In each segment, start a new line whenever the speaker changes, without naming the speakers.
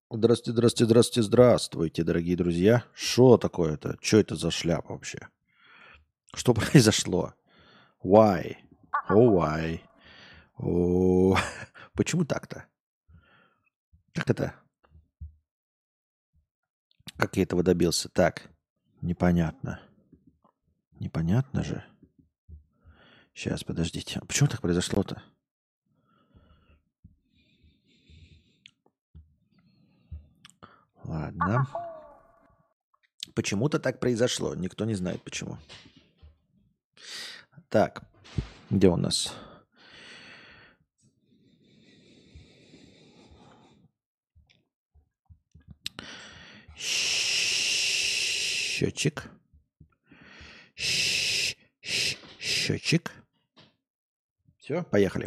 Здравствуйте, здравствуйте, здравствуйте, здравствуйте, дорогие друзья. Что такое-то? Что это за шляпа вообще? Что произошло? Why? Oh, why? О, почему так-то? Как это? Как я этого добился? Так, непонятно. Непонятно же. Сейчас, подождите. А почему так произошло-то? Ладно. Почему-то так произошло. Никто не знает почему. Так, где у нас? Счетчик. Счетчик. Все, поехали.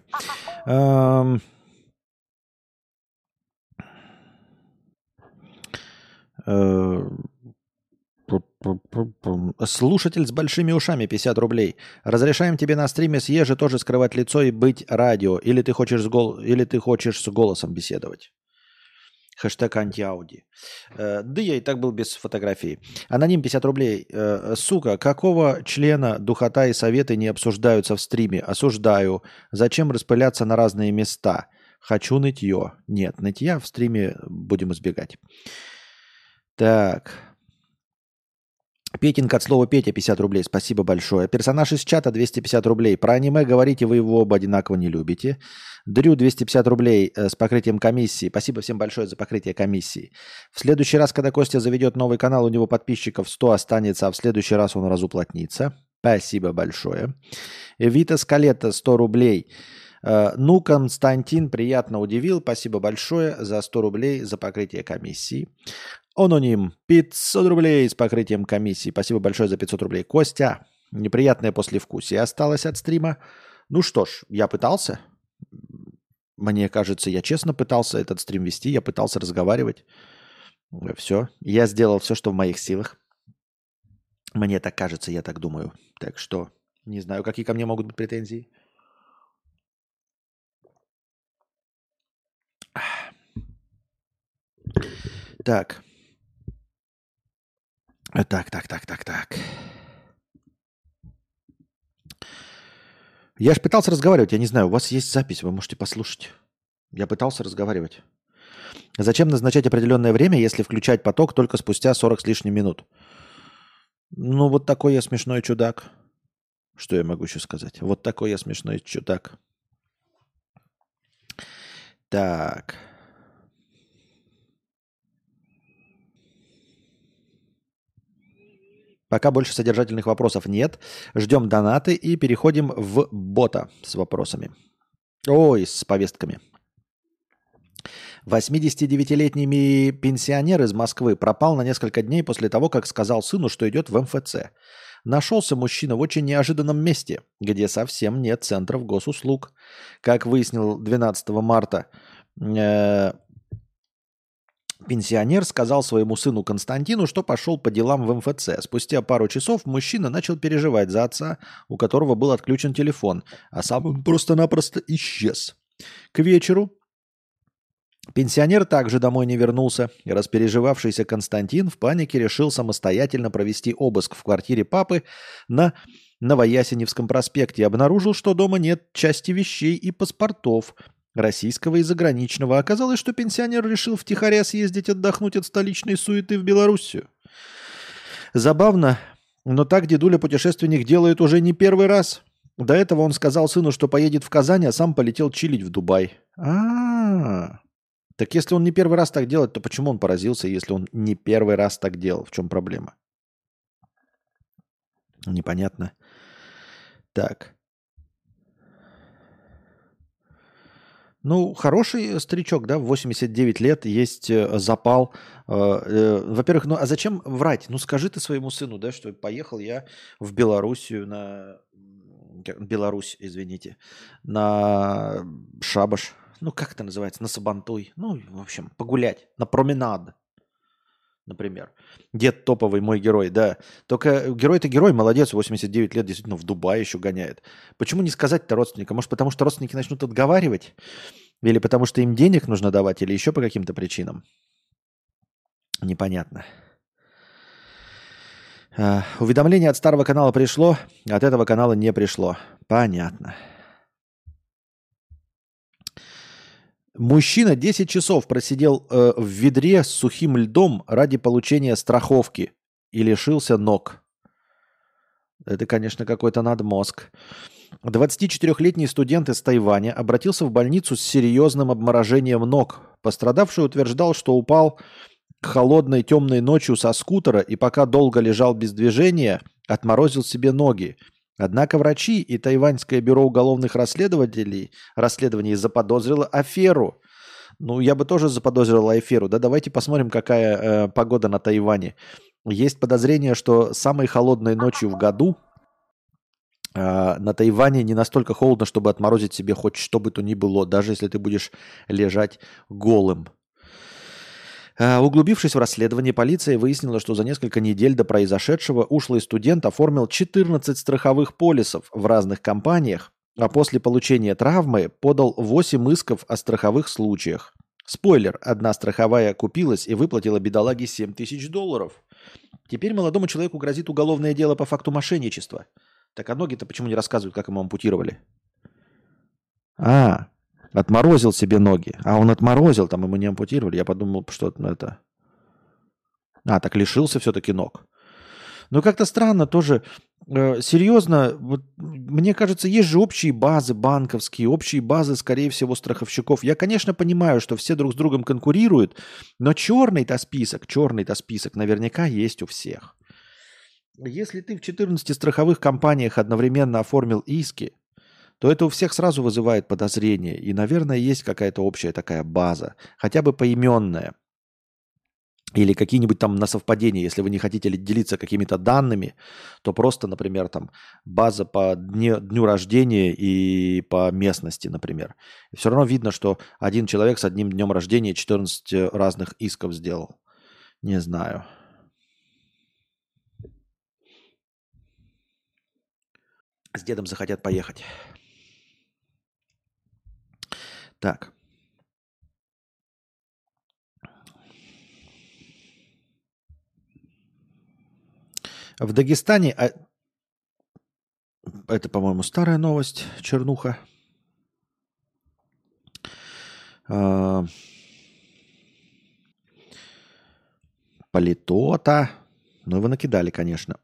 Слушатель с большими ушами, 50 рублей. Разрешаем тебе на стриме с Ежи тоже скрывать лицо и быть радио. Или ты хочешь с голосом беседовать? Хэштег антиауди. Да я и так был без фотографии. Аноним 50 рублей. Сука, какого члена духота и советы не обсуждаются в стриме? Осуждаю. Зачем распыляться на разные места? Хочу нытье. Нет, нытья в стриме будем избегать. Так. Петинг от слова Петя, 50 рублей. Спасибо большое. Персонаж из чата, 250 рублей. Про аниме говорите, вы его оба одинаково не любите. Дрю, 250 рублей с покрытием комиссии. Спасибо всем большое за покрытие комиссии. В следующий раз, когда Костя заведет новый канал, у него подписчиков 100 останется, а в следующий раз он разуплотнится. Спасибо большое. Вита Скалетта, 100 рублей. Ну, Константин приятно удивил. Спасибо большое за 100 рублей за покрытие комиссии. Аноним, 500 рублей с покрытием комиссии. Спасибо большое за 500 рублей. Костя, неприятное послевкусие осталось от стрима. Ну что ж, я пытался. Мне кажется, я честно пытался этот стрим вести. Я пытался разговаривать. Все. Я сделал все, что в моих силах. Мне так кажется, я так думаю. Так что, не знаю, какие ко мне могут быть претензии. Так. Так. Я же пытался разговаривать, я не знаю, у вас есть запись, вы можете послушать. Я пытался разговаривать. Зачем назначать определенное время, если включать поток только спустя 40 с лишним минут? Ну, вот такой я смешной чудак. Что я могу еще сказать? Вот такой я смешной чудак. Так. Пока больше содержательных вопросов нет. Ждем донаты и переходим в бота с вопросами. Ой, с повестками. 89-летний пенсионер из Москвы пропал на несколько дней после того, как сказал сыну, что идет в МФЦ. Нашелся мужчина в очень неожиданном месте, где совсем нет центров госуслуг. Как выяснил 12 марта, пенсионер сказал своему сыну Константину, что пошел по делам в МФЦ. Спустя пару часов мужчина начал переживать за отца, у которого был отключен телефон, а сам он просто-напросто исчез. К вечеру пенсионер также домой не вернулся, и распереживавшийся Константин в панике решил самостоятельно провести обыск в квартире папы на Новоясеневском проспекте и обнаружил, что дома нет части вещей и паспортов российского и заграничного. Оказалось, что пенсионер решил втихаря съездить отдохнуть от столичной суеты в Белоруссию. Забавно, но так дедуля-путешественник делает уже не первый раз. До этого он сказал сыну, что поедет в Казань, а сам полетел чилить в Дубай. Так если он не первый раз так делает, то почему он поразился, если он не первый раз так делал? В чем проблема? Непонятно. Так. Ну, хороший старичок, да, в 89 лет есть запал. Во-первых, ну а зачем врать? Ну скажи ты своему сыну, да, что поехал я в Белоруссию Беларусь, извините, на шабаш. Ну, как это называется? На Сабантуй. Ну, в общем, погулять. На променад, например. Дед топовый, мой герой, да. Только герой-то герой, молодец, 89 лет, действительно, в Дубае еще гоняет. Почему не сказать-то родственникам? Может, потому что родственники начнут отговаривать? Или потому что им денег нужно давать? Или еще по каким-то причинам? Непонятно. Уведомление от старого канала пришло, от этого канала не пришло. Понятно. Мужчина 10 часов просидел в ведре с сухим льдом ради получения страховки и лишился ног. Это, конечно, какой-то надмозг. 24-летний студент из Тайваня обратился в больницу с серьезным обморожением ног. Пострадавший утверждал, что упал холодной темной ночью со скутера и пока долго лежал без движения, отморозил себе ноги. Однако врачи и Тайваньское бюро уголовных расследований заподозрило аферу. Ну, я бы тоже заподозрил аферу. Да, давайте посмотрим, какая погода на Тайване. Есть подозрение, что самой холодной ночью в году на Тайване не настолько холодно, чтобы отморозить себе хоть что бы то ни было, даже если ты будешь лежать голым. Углубившись в расследование, полиция выяснила, что за несколько недель до произошедшего ушлый студент оформил 14 страховых полисов в разных компаниях, а после получения травмы подал 8 исков о страховых случаях. Спойлер, одна страховая купилась и выплатила бедолаге $7000. Теперь молодому человеку грозит уголовное дело по факту мошенничества. Так а ноги-то почему не рассказывают, как ему ампутировали? Отморозил себе ноги. А он отморозил, там ему не ампутировали. Я подумал, что это... так лишился все-таки ног. Но как-то странно тоже. Серьезно, вот, мне кажется, есть же общие базы банковские, общие базы, скорее всего, страховщиков. Я, конечно, понимаю, что все друг с другом конкурируют, но черный-то список наверняка есть у всех. Если ты в 14 страховых компаниях одновременно оформил иски, то это у всех сразу вызывает подозрение. И, наверное, есть какая-то общая такая база, хотя бы поименная. Или какие-нибудь там на совпадение, если вы не хотите делиться какими-то данными, то просто, например, там база по дню рождения и по местности, например. И все равно видно, что один человек с одним днем рождения 14 разных исков сделал. Не знаю. С дедом захотят поехать. Так. В Дагестане... Это, по-моему, старая новость, чернуха. Политота. Ну, вы накидали, конечно.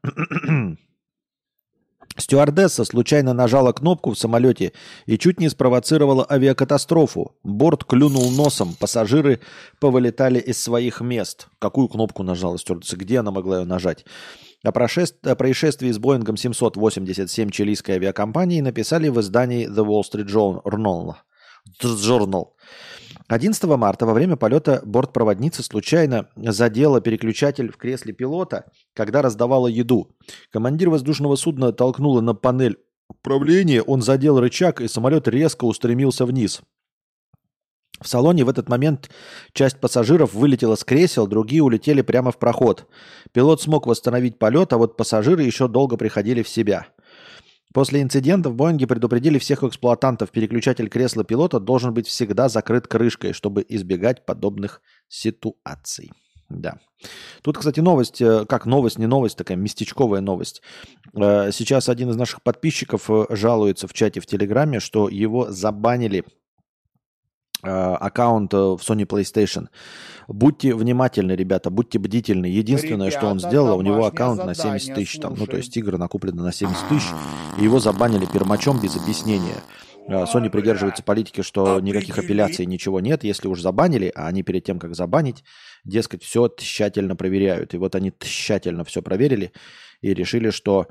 Стюардесса случайно нажала кнопку в самолете и чуть не спровоцировала авиакатастрофу. Борт клюнул носом, пассажиры повылетали из своих мест. Какую кнопку нажала стюардесса? Где она могла ее нажать? О происшествии с Боингом 787 чилийской авиакомпании написали в издании The Wall Street Journal. 11 марта во время полета бортпроводница случайно задела переключатель в кресле пилота, когда раздавала еду. Командир воздушного судна толкнула на панель управления, он задел рычаг, и самолет резко устремился вниз. В салоне в этот момент часть пассажиров вылетела с кресел, другие улетели прямо в проход. Пилот смог восстановить полет, а вот пассажиры еще долго приходили в себя. После инцидента в Боинге предупредили всех эксплуатантов, переключатель кресла пилота должен быть всегда закрыт крышкой, чтобы избегать подобных ситуаций. Да. Тут, кстати, новость, как новость, не новость, такая местечковая новость. Сейчас один из наших подписчиков жалуется в чате в Телеграме, что его забанили аккаунт в Sony PlayStation. Будьте внимательны, ребята, будьте бдительны. Единственное, что он сделал, у него аккаунт на 70 тысяч. Там, ну, то есть игры накуплены на 70 тысяч, и его забанили пермачом без объяснения. Sony придерживается политики, что никаких апелляций, ничего нет. Если уж забанили, а они перед тем, как забанить, дескать, все тщательно проверяют. И вот они тщательно все проверили и решили, что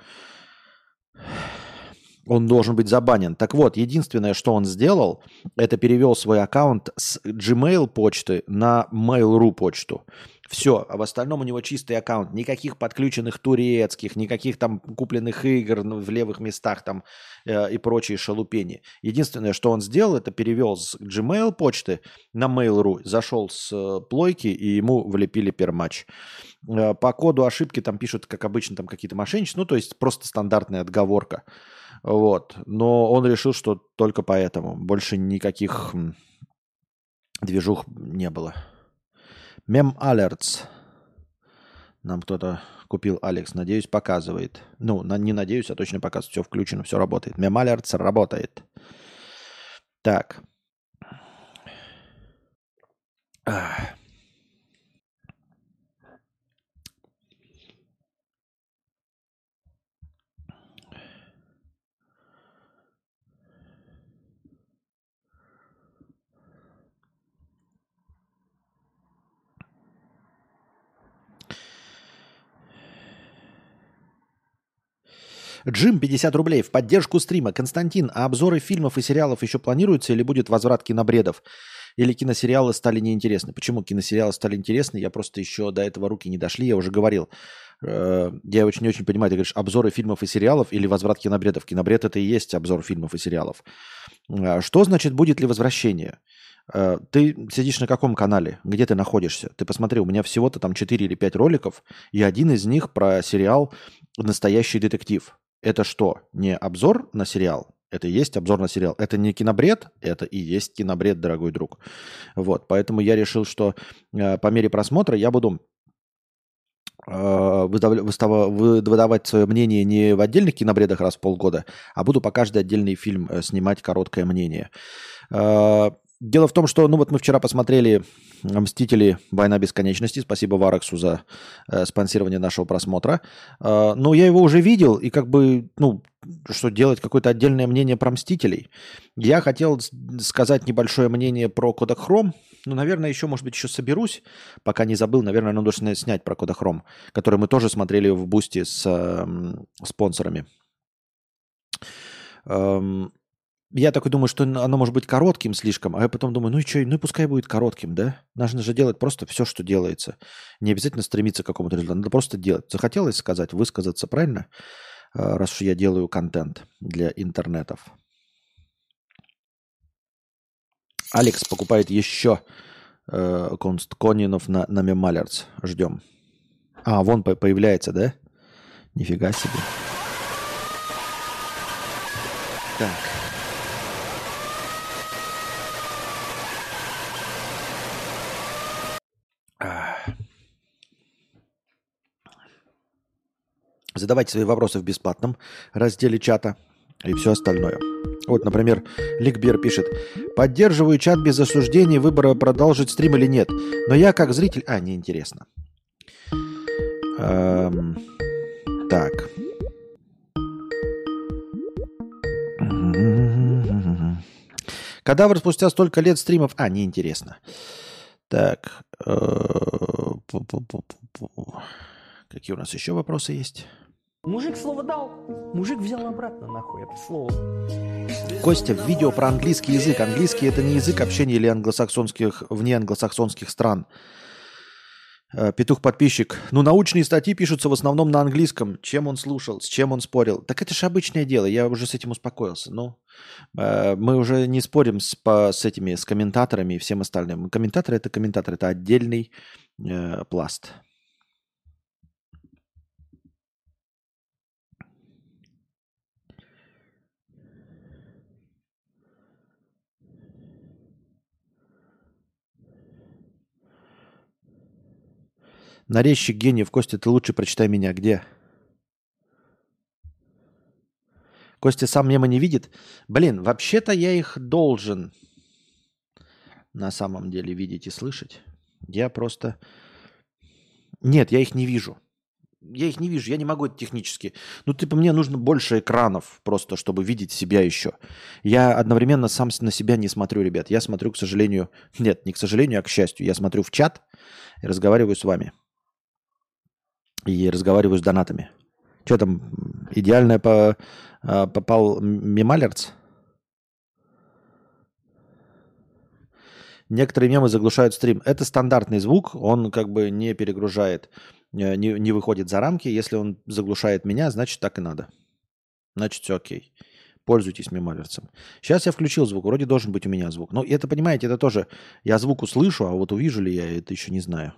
он должен быть забанен. Так вот, единственное, что он сделал, это перевел свой аккаунт с Gmail почты на Mail.ru почту. Все, а в остальном у него чистый аккаунт. Никаких подключенных турецких, никаких там купленных игр в левых местах там и прочие шалупени. Единственное, что он сделал, это перевел с Gmail почты на Mail.ru, зашел с плойки и ему влепили пермач. По коду ошибки там пишут, как обычно, там какие-то мошенничества, ну то есть просто стандартная отговорка. Вот. Но он решил, что только поэтому. Больше никаких движух не было. Мем Alerts. Нам кто-то купил Алекс. Надеюсь, показывает. Ну, не надеюсь, а точно показывает. Все включено, все работает. Мемалерц работает. Так. Джим, 50 рублей. В поддержку стрима. Константин, а обзоры фильмов и сериалов еще планируются или будет возврат кинобредов? Или киносериалы стали неинтересны? Почему киносериалы стали интересны? Я просто еще до этого руки не дошли. Я уже говорил. Я очень не очень понимаю. Ты говоришь, обзоры фильмов и сериалов или возврат кинобредов? Кинобред — это и есть обзор фильмов и сериалов. Что значит, будет ли возвращение? Ты сидишь на каком канале? Где ты находишься? Ты посмотри, у меня всего-то там 4 или 5 роликов, и один из них про сериал «Настоящий детектив». Это что? Не обзор на сериал? Это и есть обзор на сериал. Это не кинобред, это и есть кинобред, дорогой друг. Вот, поэтому я решил, что по мере просмотра я буду выдавать свое мнение не в отдельных кинобредах раз в полгода, а буду по каждый отдельный фильм снимать короткое мнение. Дело в том, что мы вчера посмотрели «Мстители. Война бесконечности». Спасибо Вараксу за спонсирование нашего просмотра. Но я его уже видел, и что делать какое-то отдельное мнение про «Мстителей». Я хотел сказать небольшое мнение про Кодахром. Наверное, может быть, еще соберусь, пока не забыл. Наверное, надо снять про Кодахром, который мы тоже смотрели в Бусти с спонсорами. Я такой думаю, что оно может быть коротким слишком, а я потом думаю, и пускай будет коротким, да? Нужно же делать просто все, что делается. Не обязательно стремиться к какому-то результату, надо просто делать. Захотелось сказать, высказаться, правильно? Раз уж я делаю контент для интернетов. Алекс покупает еще Конинов на Мемалерц. Ждем. Вон появляется, да? Нифига себе. Так. Задавайте свои вопросы в бесплатном разделе чата и все остальное. Вот, например, Ликбер пишет: поддерживаю чат без осуждения выбора, продолжить стрим или нет. Но я как зритель... неинтересно. Так. Кадавр спустя столько лет стримов... неинтересно. Так. Какие у нас еще вопросы есть?
Мужик слово дал, мужик взял обратно нахуй это слово.
Костя, в видео про английский язык. Английский — это не язык общения или вне англосаксонских стран. Петух-подписчик. Научные статьи пишутся в основном на английском. Чем он слушал, с чем он спорил. Так это же обычное дело, я уже с этим успокоился. Мы уже не спорим с комментаторами и всем остальным. Комментаторы — это отдельный пласт. Нарезчик гениев. Костя, ты лучше прочитай меня. Где? Костя сам мемы не видит? Вообще-то я их должен на самом деле видеть и слышать. Я просто... Нет, я их не вижу. Я не могу это технически. Мне нужно больше экранов просто, чтобы видеть себя еще. Я одновременно сам на себя не смотрю, ребят. Я смотрю, к сожалению... Нет, не к сожалению, а к счастью. Я смотрю в чат и разговариваю с вами. И разговариваю с донатами. Что там, идеально попал Мемалерц? Некоторые мемы заглушают стрим. Это стандартный звук, он не перегружает, не выходит за рамки. Если он заглушает меня, значит так и надо. Значит все окей. Пользуйтесь Мемалерцем. Сейчас я включил звук, вроде должен быть у меня звук. Но это, понимаете, это тоже, я звук услышу, а вот увижу ли я это еще не знаю.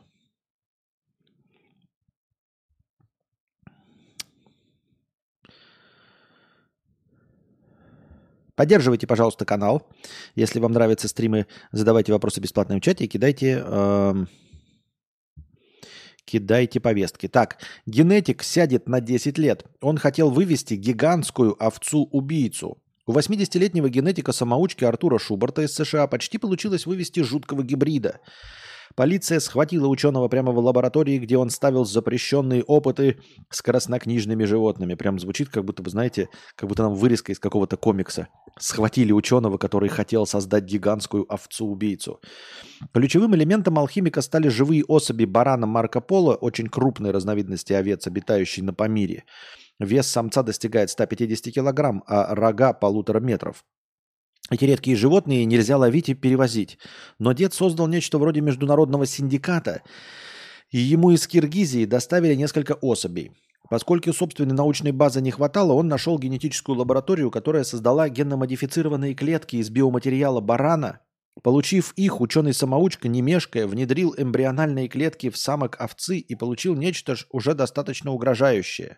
Поддерживайте, пожалуйста, канал. Если вам нравятся стримы, задавайте вопросы бесплатно в чате и Кидайте повестки. Так, генетик сядет на 10 лет. Он хотел вывести гигантскую овцу-убийцу. У 80-летнего генетика-самоучки Артура Шубарта из США почти получилось вывести жуткого гибрида. Полиция схватила ученого прямо в лаборатории, где он ставил запрещенные опыты с краснокнижными животными. Прям звучит, как будто, вы знаете, как будто нам вырезка из какого-то комикса. Схватили ученого, который хотел создать гигантскую овцу-убийцу. Ключевым элементом алхимика стали живые особи барана Марко Поло, очень крупной разновидности овец, обитающей на Памире. Вес самца достигает 150 килограмм, а рога 1,5 метров. Эти редкие животные нельзя ловить и перевозить. Но дед создал нечто вроде международного синдиката, и ему из Киргизии доставили несколько особей. Поскольку собственной научной базы не хватало, он нашел генетическую лабораторию, которая создала генно-модифицированные клетки из биоматериала барана. Получив их, ученый-самоучка, не мешкая, внедрил эмбриональные клетки в самок овцы и получил нечто уже достаточно угрожающее.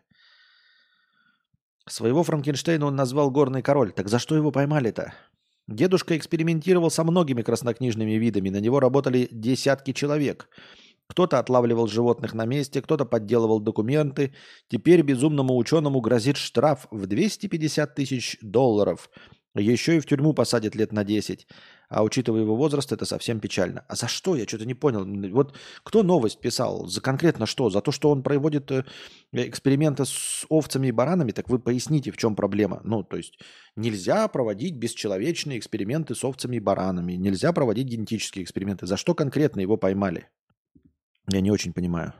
Своего Франкенштейна он назвал «Горный король». Так за что его поймали-то? Дедушка экспериментировал со многими краснокнижными видами. На него работали десятки человек. Кто-то отлавливал животных на месте, кто-то подделывал документы. Теперь безумному ученому грозит штраф в $250 тысяч. Еще и в тюрьму посадят лет на 10. А учитывая его возраст, это совсем печально. А за что? Я что-то не понял. Вот кто новость писал? За конкретно что? За то, что он проводит эксперименты с овцами и баранами? Так вы поясните, в чем проблема. Ну, то есть нельзя проводить бесчеловечные эксперименты с овцами и баранами. Нельзя проводить генетические эксперименты. За что конкретно его поймали? Я не очень понимаю.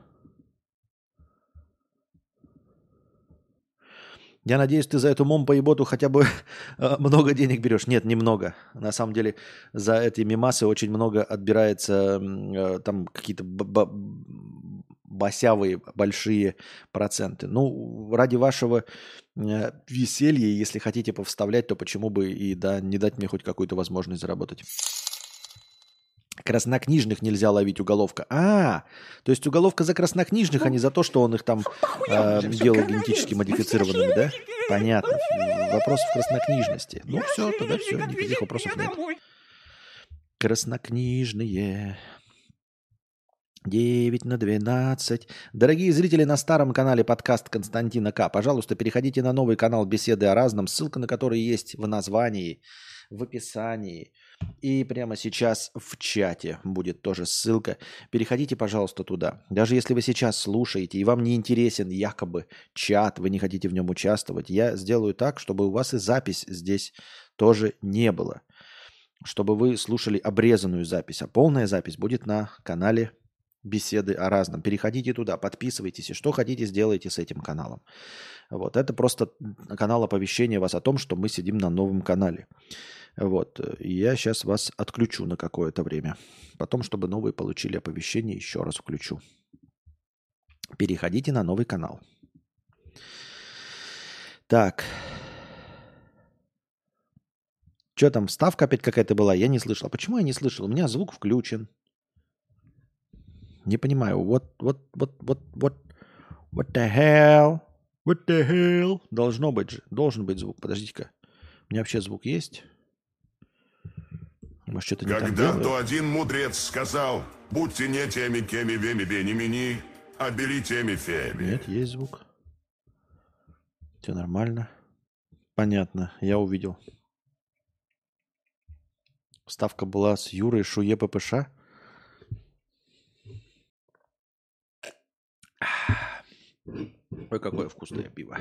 Я надеюсь, ты за эту мом-поеботу хотя бы много денег берешь. Нет, немного. На самом деле за эти мемасы очень много отбирается, там какие-то басявые большие проценты. Ну, ради вашего веселья, если хотите повставлять, то почему бы и не дать мне хоть какую-то возможность заработать. Краснокнижных нельзя ловить, уголовка. То есть уголовка за краснокнижных, а не за то, что он их там делал генетически модифицированными, да? Понятно. Вопрос в краснокнижности. Ну все, тогда все, никаких вопросов нет. Краснокнижные. 9/12. Дорогие зрители на старом канале подкаст Константина К. Пожалуйста, переходите на новый канал «Беседы о разном», ссылка на который есть в названии, в описании. И прямо сейчас в чате будет тоже ссылка. Переходите, пожалуйста, туда. Даже если вы сейчас слушаете, и вам не интересен якобы чат, вы не хотите в нем участвовать, я сделаю так, чтобы у вас и запись здесь тоже не было. Чтобы вы слушали обрезанную запись. А полная запись будет на канале «Беседы о разном». Переходите туда, подписывайтесь, и что хотите, сделайте с этим каналом. Вот. Это просто канал оповещения вас о том, что мы сидим на новом канале. Вот. Я сейчас вас отключу на какое-то время. Потом, чтобы новые получили оповещение, еще раз включу. Переходите на новый канал. Так. Что там, вставка опять какая-то была? Я не слышал. А почему я не слышал? У меня звук включен. Не понимаю. What the hell? What the hell? Должен быть звук. Подождите-ка. У меня вообще звук есть? Может, что-то не так делаю?
Когда-то один мудрец сказал: будьте не теми, кеми, веми, бени, мини, а бери теми, феми.
Нет, есть звук. Все нормально. Понятно, я увидел. Ставка была с Юрой Шуе ППШ. Ой, какое вкусное пиво.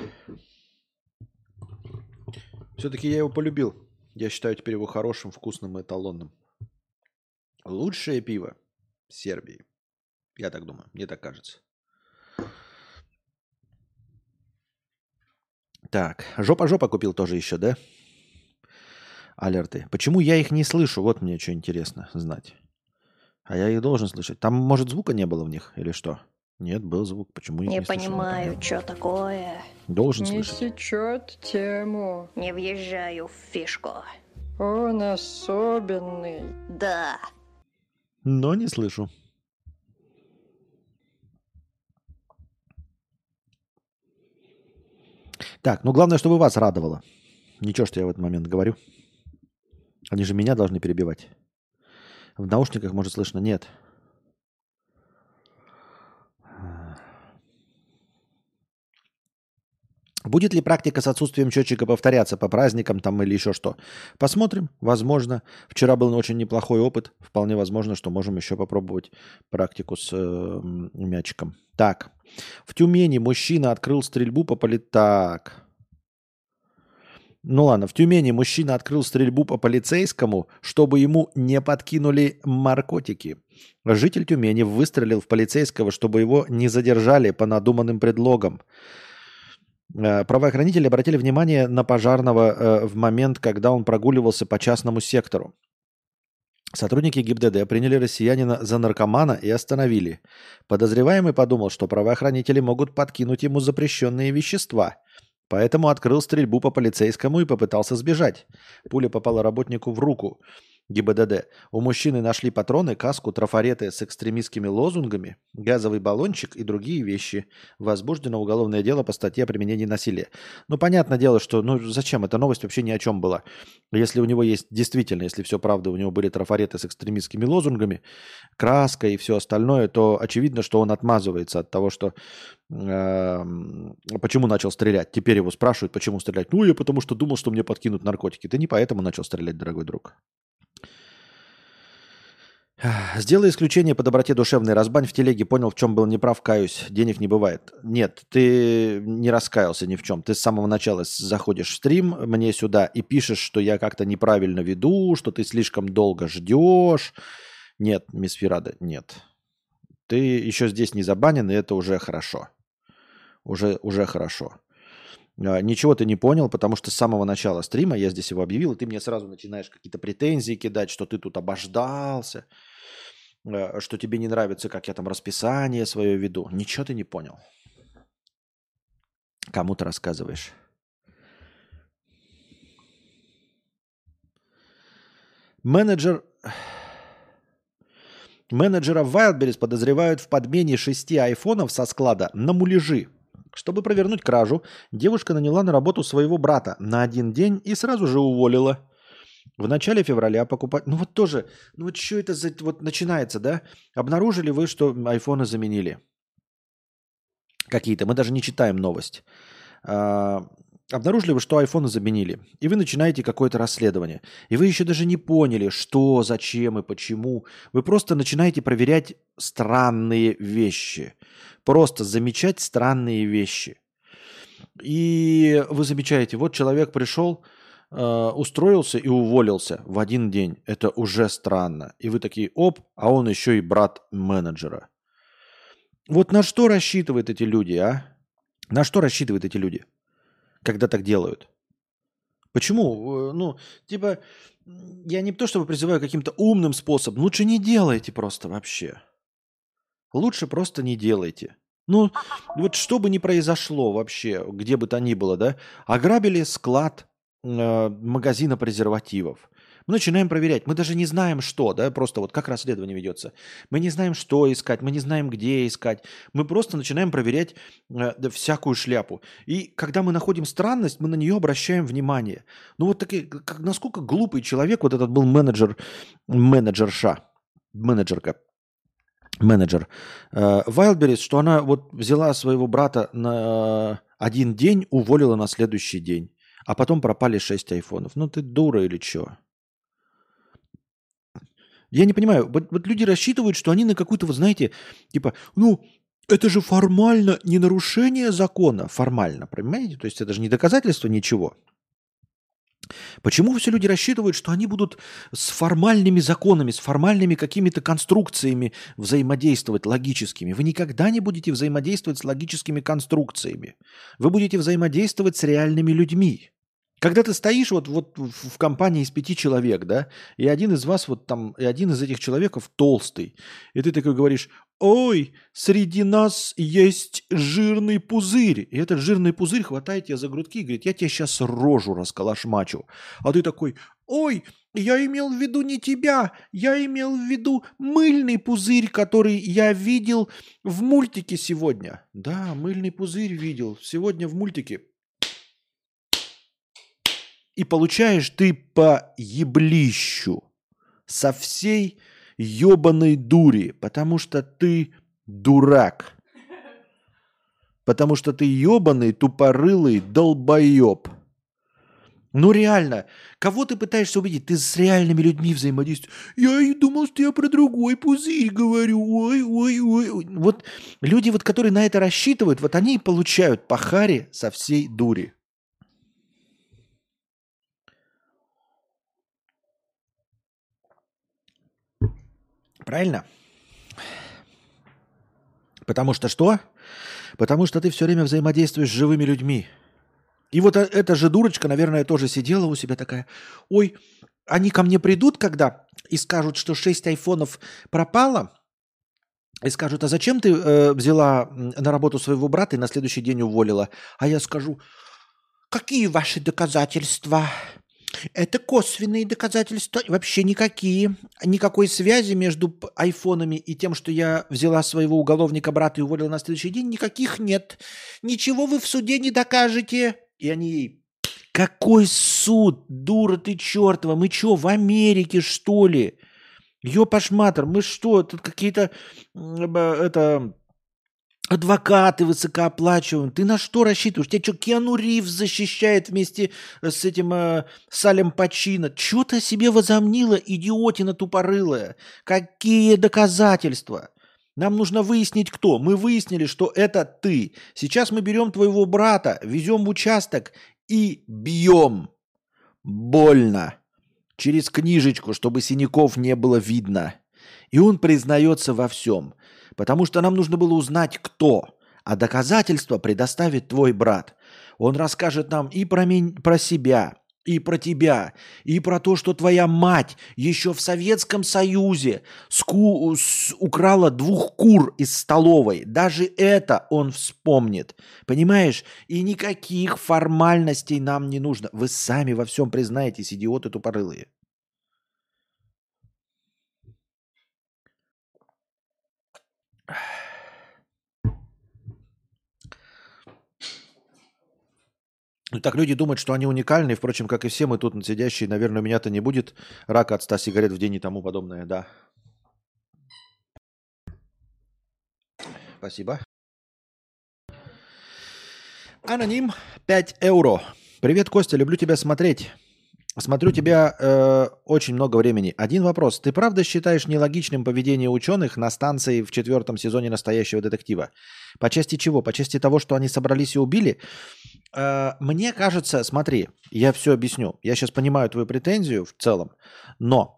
Все-таки я его полюбил. Я считаю теперь его хорошим, вкусным и эталонным. Лучшее пиво Сербии. Я так думаю, мне так кажется. Так, жопа купил тоже еще, да? Алерты. Почему я их не слышу? Вот мне что интересно знать. А я их должен слышать. Там, может, звука не было в них или что? Нет, был звук. Почему я не слышал?
Не понимаю, что такое.
Должен
Не
слышать.
сечет тему.
Не въезжаю в фишку.
Он особенный.
Да.
Но не слышу. Так, ну главное, чтобы вас радовало. Ничего, что я в этот момент говорю. Они же меня должны перебивать. В наушниках, может, слышно? Нет. Будет ли практика с отсутствием счетчика повторяться по праздникам там или еще что? Посмотрим, возможно. Вчера был очень неплохой опыт. Вполне возможно, что можем еще попробовать практику с мячиком. Так, в Тюмени мужчина открыл стрельбу по Так. Ну ладно, в Тюмени мужчина открыл стрельбу по полицейскому, чтобы ему не подкинули наркотики. Житель Тюмени выстрелил в полицейского, чтобы его не задержали по надуманным предлогам. Правоохранители обратили внимание на пожарного в момент, когда он прогуливался по частному сектору. Сотрудники ГИБДД приняли россиянина за наркомана и остановили. Подозреваемый подумал, что правоохранители могут подкинуть ему запрещенные вещества, поэтому открыл стрельбу по полицейскому и попытался сбежать. Пуля попала работнику в руку. ГИБДД. У мужчины нашли патроны, каску, трафареты с экстремистскими лозунгами, газовый баллончик и другие вещи. Возбуждено уголовное дело по статье о применении насилия. Ну, понятное дело, что зачем? Эта новость вообще ни о чем была. Если у него есть, действительно, если все правда, у него были трафареты с экстремистскими лозунгами, краска и все остальное, то очевидно, что он отмазывается от того, что почему начал стрелять. Теперь его спрашивают, почему стрелять. Ну, я потому что думал, что мне подкинут наркотики. Ты не поэтому начал стрелять, дорогой друг. Сделай исключение по доброте душевной. Разбань в телеге, понял, в чем был неправ, каюсь. Денег не бывает. Нет, ты не раскаялся ни в чем. Ты с самого начала заходишь в стрим мне сюда и пишешь, что я как-то неправильно веду, что ты слишком долго ждешь. Нет, мисс Фирада, нет. Ты еще здесь не забанен, и это уже хорошо. Уже хорошо. Ничего ты не понял, потому что с самого начала стрима я здесь его объявил, и ты мне сразу начинаешь какие-то претензии кидать, что ты тут обождался, что тебе не нравится, как я там расписание свое веду. Ничего ты не понял. Кому ты рассказываешь? Менеджера Wildberries подозревают в подмене 6 айфонов со склада на муляжи. Чтобы провернуть кражу, девушка наняла на работу своего брата на 1 день и сразу же уволила. В начале февраля покупать... Ну вот тоже, ну вот что это за... Вот начинается, да? Обнаружили вы, что айфоны заменили? Какие-то. Мы даже не читаем новость. Обнаружили вы, что айфоны заменили. И вы начинаете какое-то расследование. И вы еще даже не поняли, что, зачем и почему. Вы просто начинаете проверять странные вещи. Просто замечать странные вещи. И вы замечаете, вот человек пришел, устроился и уволился в 1 день. Это уже странно. И вы такие, оп, а он еще и брат менеджера. Вот на что рассчитывают эти люди, а? На что рассчитывают эти люди, когда так делают? Почему? Ну, типа, я не то чтобы призываю каким-то умным способом. Лучше не делайте просто вообще. Лучше просто не делайте. Ну, вот что бы ни произошло вообще, где бы то ни было, да, ограбили склад магазина презервативов. Мы начинаем проверять. Мы даже не знаем, что, да, просто вот как расследование ведется. Мы не знаем, что искать, мы не знаем, где искать. Мы просто начинаем проверять всякую шляпу. И когда мы находим странность, мы на нее обращаем внимание. Ну вот такие, насколько глупый человек, вот этот был менеджер Wildberries, что она вот взяла своего брата на 1 день, уволила на следующий день, а потом пропали 6 айфонов. Ну ты дура или что? Я не понимаю, вот люди рассчитывают, что они на какую-то, вы знаете, типа, ну, это же формально не нарушение закона, формально, понимаете? То есть это же не доказательство ничего. Почему все люди рассчитывают, что они будут с формальными законами, с формальными какими-то конструкциями взаимодействовать логическими? Вы никогда не будете взаимодействовать с логическими конструкциями. Вы будете взаимодействовать с реальными людьми. Когда ты стоишь вот в компании из 5 человек, да, и один из вас вот там, и один из этих человеков толстый, и ты такой говоришь, ой, среди нас есть жирный пузырь. И этот жирный пузырь хватает тебя за грудки и говорит, я тебе сейчас рожу расколошмачу. А ты такой, ой, я имел в виду не тебя, я имел в виду мыльный пузырь, который я видел в мультике сегодня. Да, мыльный пузырь видел сегодня в мультике. И получаешь ты по еблищу со всей ебаной дури, потому что ты дурак. Потому что ты ебаный, тупорылый долбоеб. Ну реально, кого ты пытаешься убедить? Ты с реальными людьми взаимодействуешь. Я и думал, что я про другой пузырь говорю. Ой, ой, ой. Вот люди, вот, которые на это рассчитывают, вот они и получают по харе со всей дури. Правильно? Потому что что? Потому что ты все время взаимодействуешь с живыми людьми. И вот эта же дурочка, наверное, тоже сидела у себя такая. Ой, они ко мне придут, когда и скажут, что 6 айфонов пропало, и скажут, а зачем ты взяла на работу своего брата и на следующий день уволила? А я скажу, какие ваши доказательства? Это косвенные доказательства, вообще никакие. Никакой связи между айфонами и тем, что я взяла своего уголовника брата и уволила на следующий день, никаких нет. Ничего вы в суде не докажете. И они ей, какой суд, дура ты чертова, мы что, в Америке что ли? Ёпашматор, мы что, тут какие-то адвокаты высокооплачиваемые. Ты на что рассчитываешь? Тебя что, Киану Ривз защищает вместе с этим Салем Пачино? Чего ты себе возомнила, идиотина тупорылая? Какие доказательства? Нам нужно выяснить, кто. Мы выяснили, что это ты. Сейчас мы берем твоего брата, везем в участок и бьем. Больно. Через книжечку, чтобы синяков не было видно. И он признается во всем. Потому что нам нужно было узнать, кто. А доказательства предоставит твой брат. Он расскажет нам и про себя, и про тебя, и про то, что твоя мать еще в Советском Союзе украла 2 кур из столовой. Даже это он вспомнит. Понимаешь? И никаких формальностей нам не нужно. Вы сами во всем признаетесь, идиоты тупорылые. Ну, так люди думают, что они уникальны. Впрочем, как и все мы тут сидящие, наверное, у меня-то не будет рака от 100 сигарет в день и тому подобное, да. Спасибо. Аноним, 5 евро. Привет, Костя, люблю тебя смотреть. Смотрю тебя очень много времени. Один вопрос. Ты правда считаешь нелогичным поведение ученых на станции в 4 сезоне «Настоящего детектива»? По части чего? По части того, что они собрались и убили? Мне кажется, смотри, я все объясню. Я сейчас понимаю твою претензию в целом, но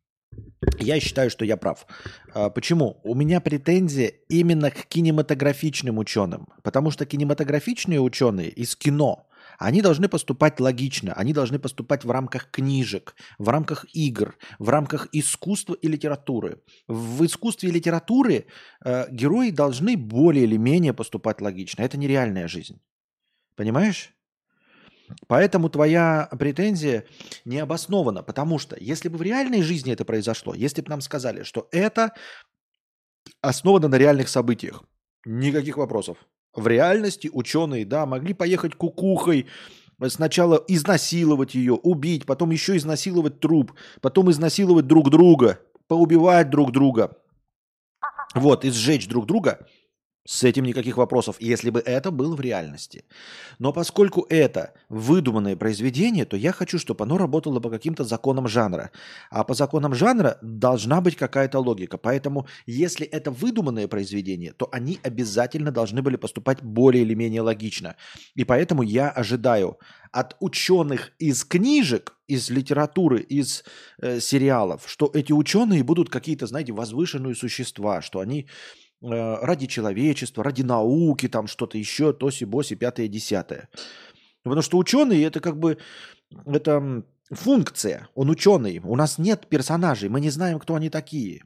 я считаю, что я прав. Почему? У меня претензия именно к кинематографичным ученым. Потому что кинематографичные ученые из кино, они должны поступать логично, они должны поступать в рамках книжек, в рамках игр, в рамках искусства и литературы. В искусстве и литературе герои должны более или менее поступать логично. Это нереальная жизнь. Понимаешь? Поэтому твоя претензия не обоснована, потому что если бы в реальной жизни это произошло, если бы нам сказали, что это основано на реальных событиях, никаких вопросов. В реальности ученые, да, могли поехать кукухой, сначала изнасиловать ее, убить, потом еще изнасиловать труп, потом изнасиловать друг друга, поубивать друг друга, вот, и сжечь друг друга. С этим никаких вопросов, если бы это было в реальности. Но поскольку это выдуманное произведение, то я хочу, чтобы оно работало по каким-то законам жанра. А по законам жанра должна быть какая-то логика. Поэтому, если это выдуманное произведение, то они обязательно должны были поступать более или менее логично. И поэтому я ожидаю от ученых из книжек, из литературы, из сериалов, что эти ученые будут какие-то, знаете, возвышенные существа, что они ради человечества, ради науки, там что-то еще, тоси-боси, 5-10. Потому что ученый это как бы это функция, он ученый. У нас нет персонажей, мы не знаем, кто они такие.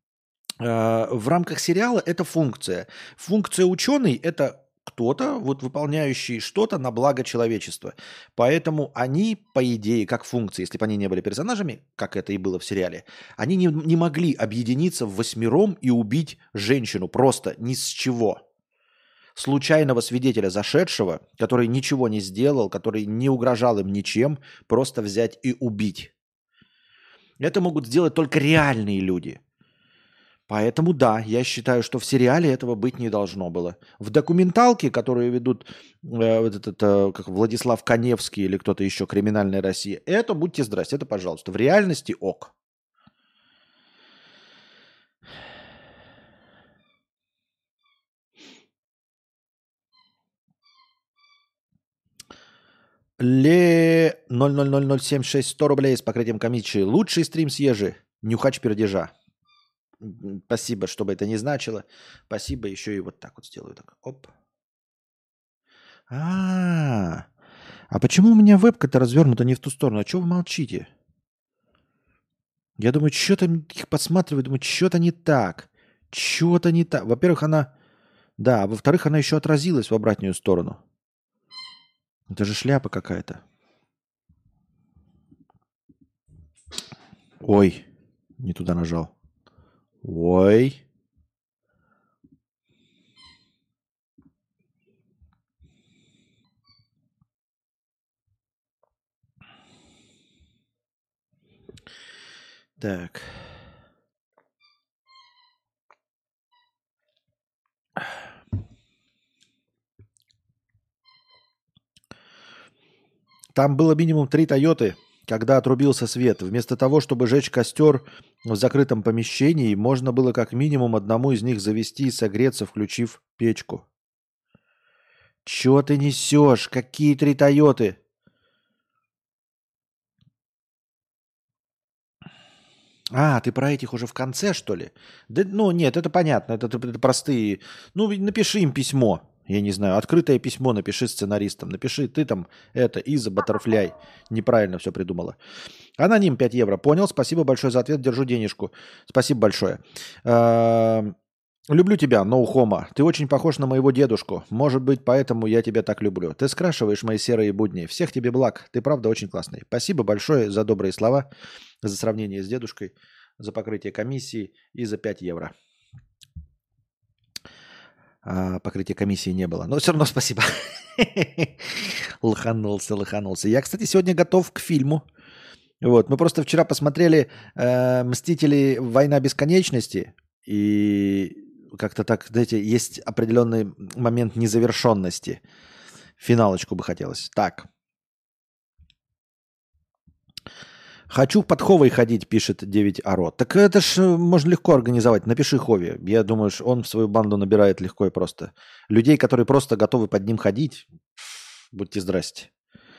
В рамках сериала это функция. Функция ученый это кто-то, вот выполняющий что-то на благо человечества. Поэтому они, по идее, как функции, если бы они не были персонажами, как это и было в сериале, они не могли объединиться в 8 и убить женщину просто ни с чего. Случайного свидетеля зашедшего, который ничего не сделал, который не угрожал им ничем, просто взять и убить. Это могут сделать только реальные люди. Поэтому да, я считаю, что в сериале этого быть не должно было. В документалке, которую ведут вот этот, как Владислав Коневский или кто-то еще, «Криминальная Россия», это будьте здрасте, это пожалуйста. В реальности ок. Ле 000076 100 рублей с покрытием комиссии. Лучший стрим с Ежи. Нюхач пердежа. Спасибо, что бы это ни значило. Спасибо, еще и вот так вот сделаю. Так. Оп. А почему у меня вебка-то развернута не в ту сторону? А чего вы молчите? Я думаю, что-то их подсматриваю, думаю, что-то не так. Что-то не так. Во-первых, она... Да, а во-вторых, она еще отразилась в обратную сторону. Это же шляпа какая-то. Ой, не туда нажал. Ой. Так. Там было минимум 3 Тойоты, когда отрубился свет. Вместо того, чтобы жечь костер в закрытом помещении, можно было как минимум одному из них завести и согреться, включив печку. Чё ты несешь? Какие 3 Тойоты? А, ты про этих уже в конце, что ли? Да, ну, нет, это понятно, это простые. Ну, напиши им письмо, я не знаю, открытое письмо напиши сценаристам. Напиши, ты там, Иза Баттерфляй, неправильно все придумала. Аноним 5 евро, понял, спасибо большое за ответ, держу денежку. Спасибо большое. Люблю тебя, no homo. Ты очень похож на моего дедушку. Может быть, поэтому я тебя так люблю. Ты скрашиваешь мои серые будни. Всех тебе благ. Ты правда очень классный. Спасибо большое за добрые слова, за сравнение с дедушкой, за покрытие комиссии и за 5 евро. Покрытия комиссии не было. Но все равно спасибо. Лоханулся. Я, кстати, сегодня готов к фильму. Вот. Мы просто вчера посмотрели «Мстители. Война бесконечности». И как-то так, знаете, есть определенный момент незавершенности. Финалочку бы хотелось. Так. Хочу в Подховой ходить, пишет 9 Аро. Так это ж можно легко организовать. Напиши Хове. Я думаю, что он в свою банду набирает легко и просто. Людей, которые просто готовы под ним ходить, будьте здрасте.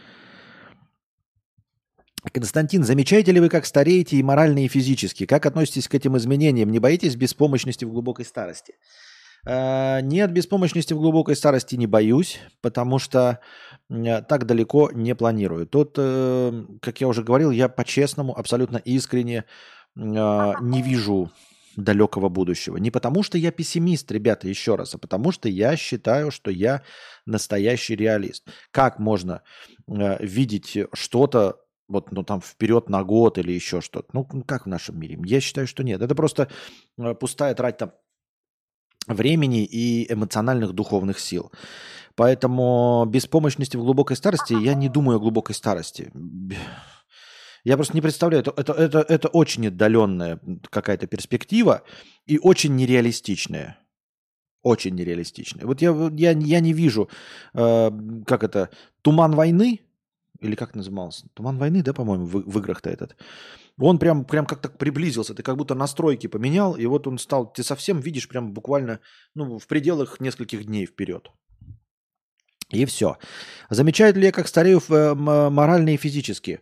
Константин, замечаете ли вы, как стареете и морально, и физически? Как относитесь к этим изменениям? Не боитесь беспомощности в глубокой старости? Нет, беспомощности в глубокой старости не боюсь, потому что так далеко не планирую. Тут, как я уже говорил, я по-честному, абсолютно искренне не вижу далекого будущего. Не потому что я пессимист, ребята, еще раз, а потому что я считаю, что я настоящий реалист. Как можно видеть что-то вот, ну, там, вперед на год или еще что-то? Ну, как в нашем мире? Я считаю, что нет. Это просто пустая трата времени и эмоциональных духовных сил. Поэтому беспомощности в глубокой старости, я не думаю о глубокой старости. Я просто не представляю, это очень отдаленная какая-то перспектива и очень нереалистичная. Очень нереалистичная. Вот я не вижу, как это, «Туман войны», или как назывался? «Туман войны», да, по-моему, в играх-то этот. Он прям как-то приблизился. Ты как будто настройки поменял, и вот он стал... Ты совсем видишь прям буквально в пределах нескольких дней вперед. И все. Замечаю ли я, как старею морально и физически?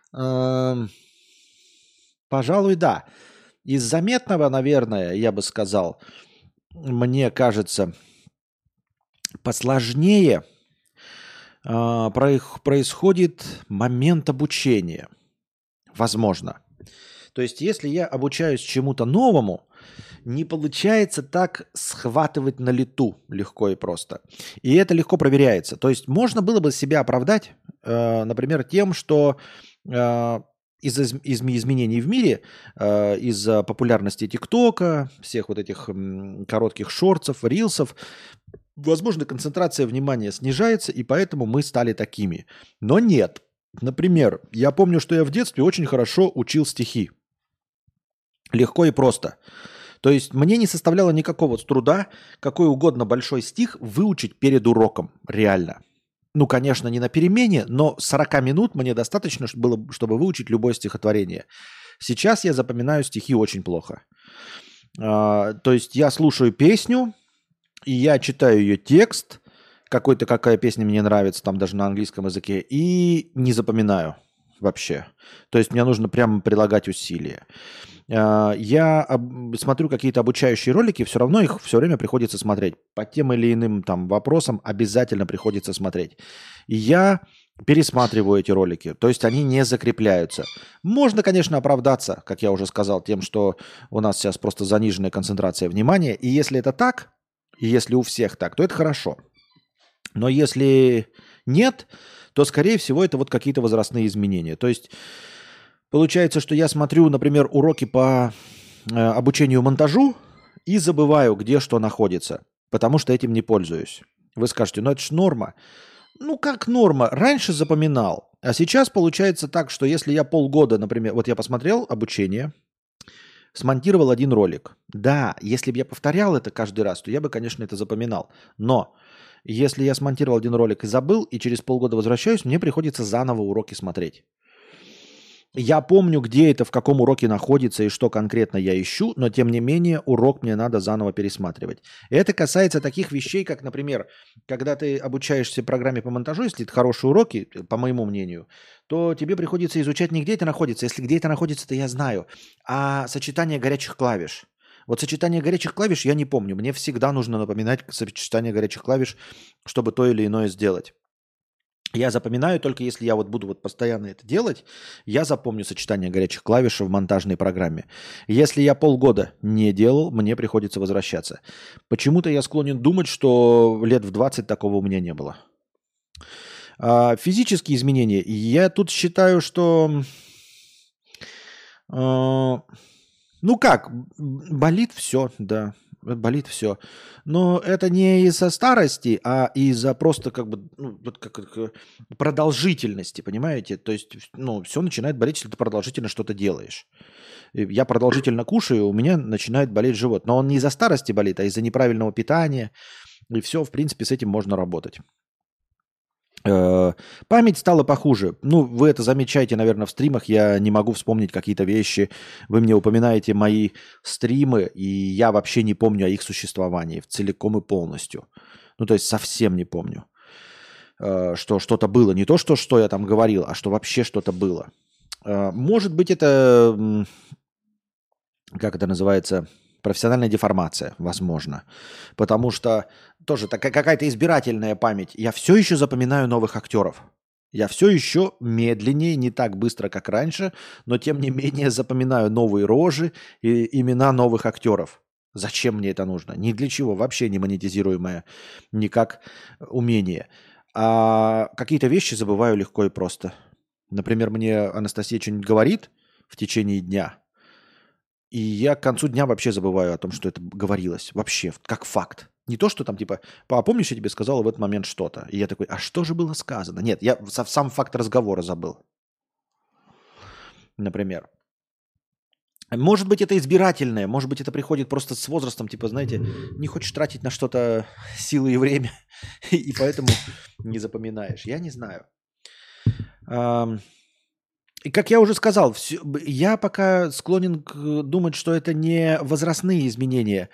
Пожалуй, да. Из заметного, наверное, я бы сказал, мне кажется, посложнее происходит момент обучения. Возможно. То есть, если я обучаюсь чему-то новому, не получается так схватывать на лету легко и просто. И это легко проверяется. То есть, можно было бы себя оправдать, например, тем, что из-за изменений в мире, из-за популярности ТикТока, всех вот этих коротких шортсов, рилсов, возможно, концентрация внимания снижается, и поэтому мы стали такими. Но нет. Например, я помню, что я в детстве очень хорошо учил стихи. Легко и просто. То есть мне не составляло никакого труда какой угодно большой стих выучить перед уроком. Реально. Ну, конечно, не на перемене, но 40 минут мне достаточно было, чтобы выучить любое стихотворение. Сейчас я запоминаю стихи очень плохо. То есть я слушаю песню, и я читаю ее текст, какая песня мне нравится, там даже на английском языке, и не запоминаю вообще. То есть мне нужно прямо прилагать усилия. Я смотрю какие-то обучающие ролики, все равно их все время приходится смотреть. По тем или иным там вопросам обязательно приходится смотреть. И я пересматриваю эти ролики, то есть они не закрепляются. Можно, конечно, оправдаться, как я уже сказал, тем, что у нас сейчас просто заниженная концентрация внимания. И если это так, и если у всех так, то это хорошо. Но если нет, то, скорее всего, это вот какие-то возрастные изменения. То есть получается, что я смотрю, например, уроки по обучению монтажу и забываю, где что находится, потому что этим не пользуюсь. Вы скажете, ну это же норма. Ну как норма? Раньше запоминал, а сейчас получается так, что если я полгода, например, вот я посмотрел обучение, смонтировал один ролик. Да, если бы я повторял это каждый раз, то я бы, конечно, это запоминал. Но если я смонтировал один ролик и забыл, и через полгода возвращаюсь, мне приходится заново уроки смотреть. Я помню, где это, в каком уроке находится и что конкретно я ищу, но тем не менее урок мне надо заново пересматривать. И это касается таких вещей, как, например, когда ты обучаешься программе по монтажу, если это хорошие уроки, по моему мнению, то тебе приходится изучать не где это находится. Если где это находится, то я знаю. А сочетание горячих клавиш. Вот сочетание горячих клавиш я не помню. Мне всегда нужно напоминать сочетание горячих клавиш, чтобы то или иное сделать. Я запоминаю только если я вот буду вот постоянно это делать, я запомню сочетание горячих клавиш в монтажной программе. Если я полгода не делал, мне приходится возвращаться. Почему-то я склонен думать, что лет в 20 такого у меня не было. Физические изменения. Я тут считаю, что... Ну как, болит все, да. Болит все. Но это не из-за старости, а из-за просто как бы ну, вот как продолжительности, понимаете? То есть, ну, все начинает болеть, если ты продолжительно что-то делаешь. И я продолжительно кушаю, у меня начинает болеть живот. Но он не из-за старости болит, а из-за неправильного питания. И все, в принципе, с этим можно работать. Память стала похуже. Ну, вы это замечаете, наверное, в стримах. Я не могу вспомнить какие-то вещи. Вы мне упоминаете мои стримы, и я вообще не помню о их существовании целиком и полностью. Ну, то есть совсем не помню, что что-то было. Не то, что я там говорил, а что вообще что-то было. Может быть, это, как это называется, профессиональная деформация, возможно. Потому что тоже какая-то избирательная память. Я все еще запоминаю новых актеров. Я все еще медленнее, не так быстро, как раньше, но тем не менее запоминаю новые рожи и имена новых актеров. Зачем мне это нужно? Ни для чего. Вообще не монетизируемое никак умение. А какие-то вещи забываю легко и просто. Например, мне Анастасия что-нибудь говорит в течение дня, и я к концу дня вообще забываю о том, что это говорилось. Вообще, как факт. Не то, что там типа, помнишь, я тебе сказал в этот момент что-то. И я такой, а что же было сказано? Нет, я сам факт разговора забыл. Например. Может быть, это избирательное. Может быть, это приходит просто с возрастом. Типа, знаете, не хочешь тратить на что-то силы и время. И поэтому не запоминаешь. Я не знаю. И как я уже сказал, я пока склонен думать, что это не возрастные изменения.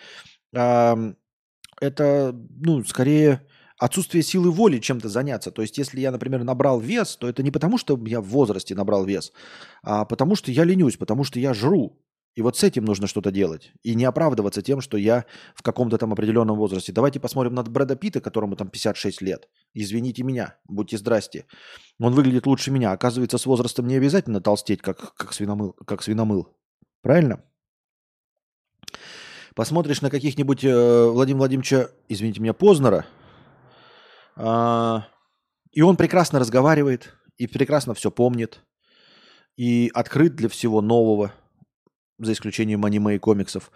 Это, ну, скорее отсутствие силы воли чем-то заняться. То есть, если я, например, набрал вес, то это не потому, что я в возрасте набрал вес, а потому что я ленюсь, потому что я жру. И вот с этим нужно что-то делать. И не оправдываться тем, что я в каком-то там определенном возрасте. Давайте посмотрим на Брэда Питта, которому там 56 лет. Извините меня, будьте здрасте. Он выглядит лучше меня. Оказывается, с возрастом не обязательно толстеть, как свиномыл. Правильно? Посмотришь на каких-нибудь Владимира Владимировича, извините меня, Познера, и он прекрасно разговаривает, и прекрасно все помнит, и открыт для всего нового, за исключением аниме и комиксов.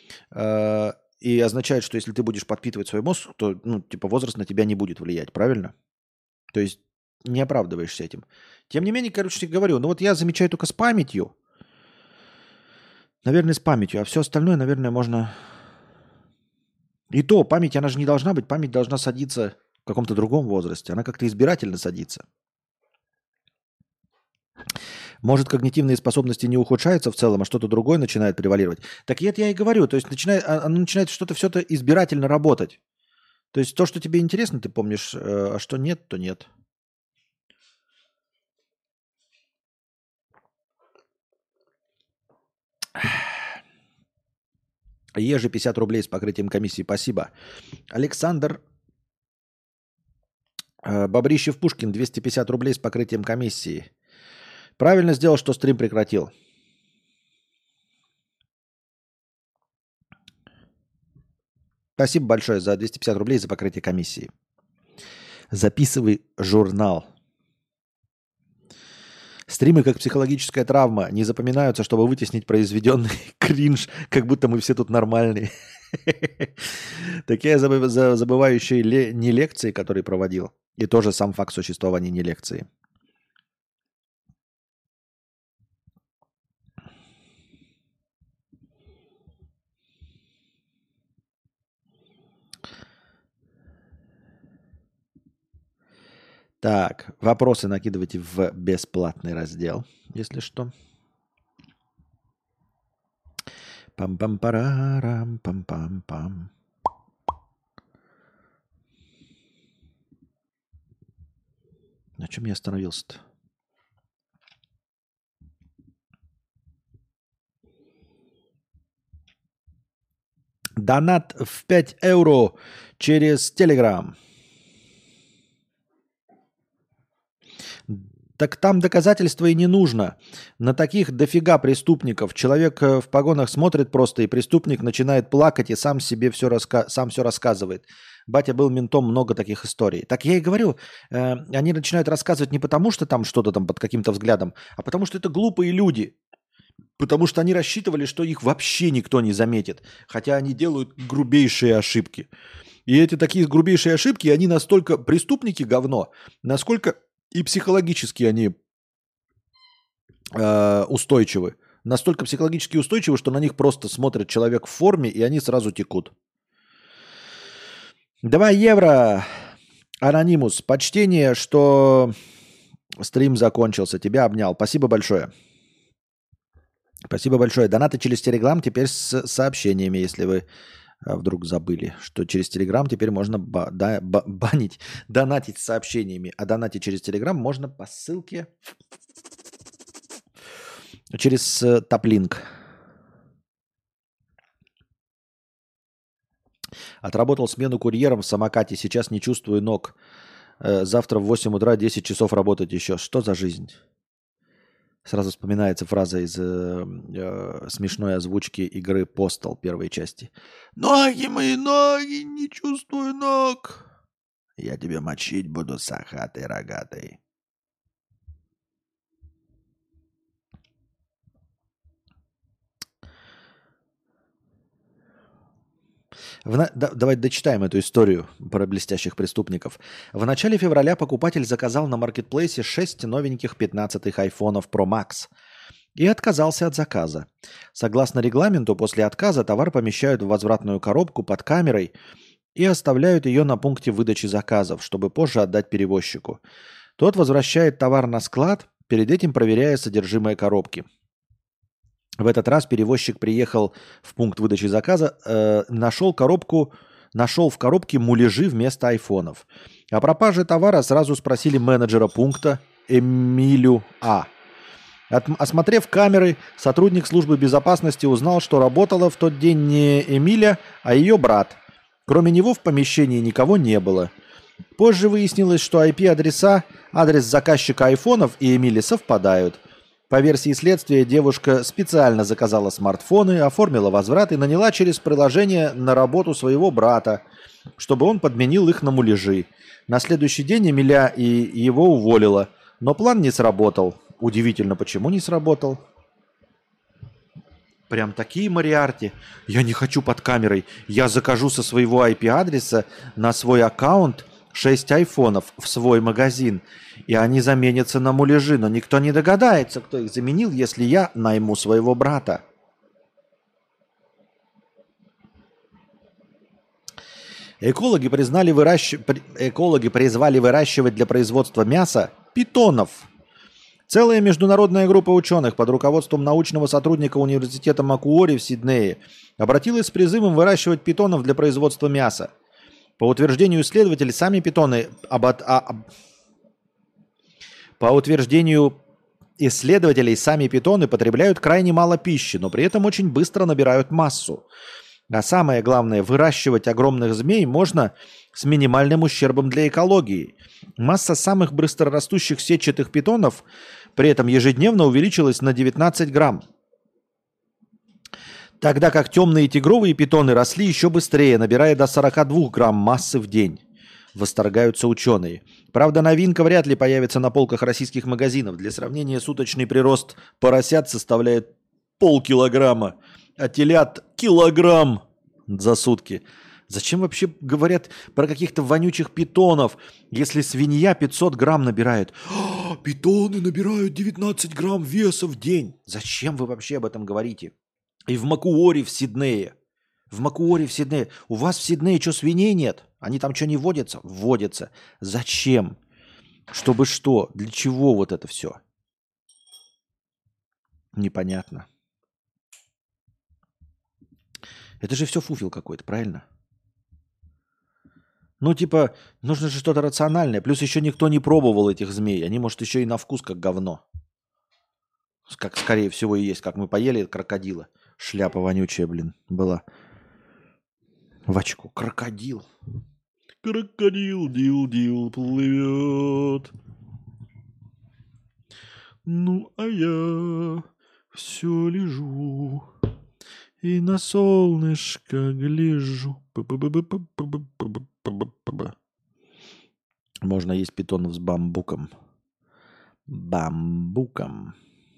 И означает, что если ты будешь подпитывать свой мозг, то, ну, типа, возраст на тебя не будет влиять, правильно? То есть не оправдываешься этим. Тем не менее, короче, говорю, ну вот я замечаю только с памятью. Наверное, с памятью. А все остальное, наверное, можно... И то, память, она же не должна быть. Память должна садиться в каком-то другом возрасте. Она как-то избирательно садится. Может, когнитивные способности не ухудшаются в целом, а что-то другое начинает превалировать. Так это я и говорю. То есть оно начинает что-то все-то избирательно работать. То есть то, что тебе интересно, ты помнишь, а что нет, то нет. Ежи 50 рублей с покрытием комиссии. Спасибо. Александр Бобрищев-Пушкин 250 рублей с покрытием комиссии. Правильно сделал, что стрим прекратил. Спасибо большое за 250 рублей за покрытие комиссии. Записывай журнал. Стримы как психологическая травма не запоминаются, чтобы вытеснить произведенный кринж, как будто мы все тут нормальные. Такие забывающие не лекции, которые проводил, и тоже сам факт существования не лекции. Так, вопросы накидывайте в бесплатный раздел, если что. Пам-пам-парарам, пам-пам-пам. На чем я остановился-то? Донат в 5 евро через Telegram. Так там доказательства и не нужно. На таких дофига преступников. Человек в погонах смотрит просто, и преступник начинает плакать и сам себе все рассказывает. Батя был ментом, много таких историй. Так я и говорю, они начинают рассказывать не потому, что там что-то там под каким-то взглядом, а потому что это глупые люди. Потому что они рассчитывали, что их вообще никто не заметит. Хотя они делают грубейшие ошибки. И эти такие грубейшие ошибки, они настолько преступники говно, насколько... И психологически они устойчивы. Настолько психологически устойчивы, что на них просто смотрит человек в форме, и они сразу текут. 2 евро, Анонимус. Почтение, что стрим закончился. Тебя обнял. Спасибо большое. Спасибо большое. Донаты через Telegram теперь с сообщениями, если вы вдруг забыли, что через Telegram теперь можно банить, донатить с сообщениями. А донатить через Telegram можно по ссылке через Топлинк. Отработал смену курьером в самокате. Сейчас не чувствую ног. Завтра в 8 утра 10 часов работать еще. Что за жизнь? Сразу вспоминается фраза из смешной озвучки игры Postal первой части. «Ноги мои, ноги, не чувствую ног. Я тебя мочить буду, сахатый рогатый». Давайте дочитаем эту историю про блестящих преступников. В начале февраля покупатель заказал на маркетплейсе 6 новеньких 15-х айфонов Pro Max и отказался от заказа. Согласно регламенту, после отказа товар помещают в возвратную коробку под камерой и оставляют ее на пункте выдачи заказов, чтобы позже отдать перевозчику. Тот возвращает товар на склад, перед этим проверяя содержимое коробки. В этот раз перевозчик приехал в пункт выдачи заказа, нашел в коробке муляжи вместо айфонов. О пропаже товара сразу спросили менеджера пункта Эмилю А. Осмотрев камеры, сотрудник службы безопасности узнал, что работала в тот день не Эмиля, а ее брат. Кроме него в помещении никого не было. Позже выяснилось, что IP-адреса, адрес заказчика айфонов и Эмили совпадают. По версии следствия, девушка специально заказала смартфоны, оформила возврат и наняла через приложение на работу своего брата, чтобы он подменил их на муляжи. На следующий день Эмиля и его уволила, но план не сработал. Удивительно, почему не сработал. Прям такие Мориарти. Я не хочу под камерой. Я закажу со своего IP-адреса на свой аккаунт 6 айфонов в свой магазин, и они заменятся на муляжи, но никто не догадается, кто их заменил, если я найму своего брата. Экологи призвали выращивать для производства мяса питонов. Целая международная группа ученых под руководством научного сотрудника университета Макуори в Сиднее обратилась с призывом выращивать питонов для производства мяса. По утверждению исследователей, сами питоны потребляют крайне мало пищи, но при этом очень быстро набирают массу. А самое главное, выращивать огромных змей можно с минимальным ущербом для экологии. Масса самых быстрорастущих сетчатых питонов при этом ежедневно увеличилась на 19 грамм. Тогда как темные тигровые питоны росли еще быстрее, набирая до 42 грамм массы в день. Восторгаются ученые. Правда, новинка вряд ли появится на полках российских магазинов. Для сравнения, суточный прирост поросят составляет полкилограмма, а телят килограмм за сутки. Зачем вообще говорят про каких-то вонючих питонов, если свинья 500 грамм набирает? Питоны набирают 19 грамм веса в день. Зачем вы вообще об этом говорите? И в Макуори в Сиднее. У вас в Сиднее что, свиней нет? Они там что, не водятся? Водятся. Зачем? Чтобы что? Для чего вот это все? Непонятно. Это же все фуфел какой-то, правильно? Ну, типа, нужно же что-то рациональное. Плюс еще никто не пробовал этих змей. Они, может, еще и на вкус как говно. Как, скорее всего, и есть. Как мы поели крокодила. Шляпа вонючая, блин, была. В очку. Крокодил. Крокодил, дил, плывет. Ну, а я все лежу и на солнышко гляжу. Можно есть питонов с бамбуком. Бамбуком.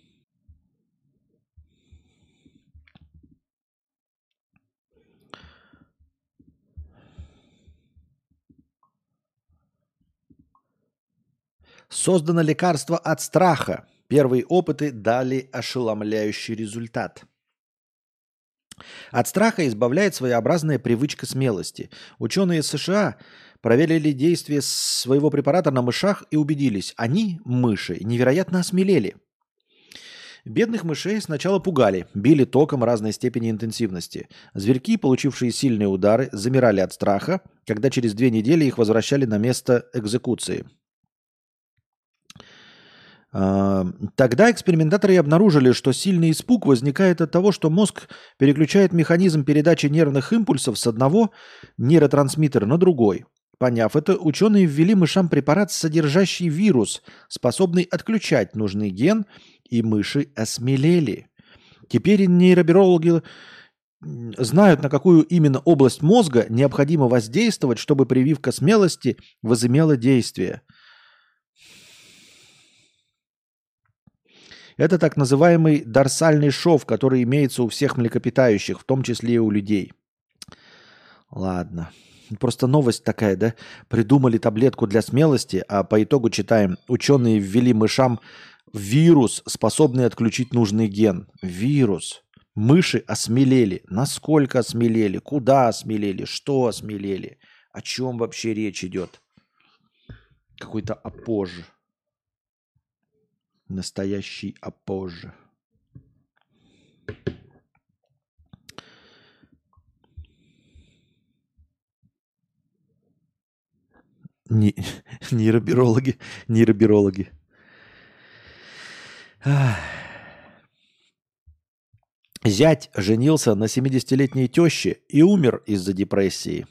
Создано лекарство от страха. Первые опыты дали ошеломляющий результат. От страха избавляет своеобразная привычка смелости. Ученые США проверили действие своего препарата на мышах и убедились, они, мыши, невероятно осмелели. Бедных мышей сначала пугали, били током разной степени интенсивности. Зверьки, получившие сильные удары, замирали от страха, когда через 2 недели их возвращали на место экзекуции. Тогда экспериментаторы обнаружили, что сильный испуг возникает от того, что мозг переключает механизм передачи нервных импульсов с одного нейротрансмиттера на другой. Поняв это, ученые ввели мышам препарат, содержащий вирус, способный отключать нужный ген, и мыши осмелели. Теперь нейробиологи знают, на какую именно область мозга необходимо воздействовать, чтобы прививка смелости возымела действие. Это так называемый дорсальный шов, который имеется у всех млекопитающих, в том числе и у людей. Ладно. Просто новость такая, да? Придумали таблетку для смелости, а по итогу читаем. Ученые ввели мышам вирус, способный отключить нужный ген. Вирус. Мыши осмелели. Насколько осмелели? Куда осмелели? Что осмелели? О чем вообще речь идет? Какой-то апож. Настоящий апож. Нейробиологи. Зять женился на 70-летней теще и умер из-за депрессии.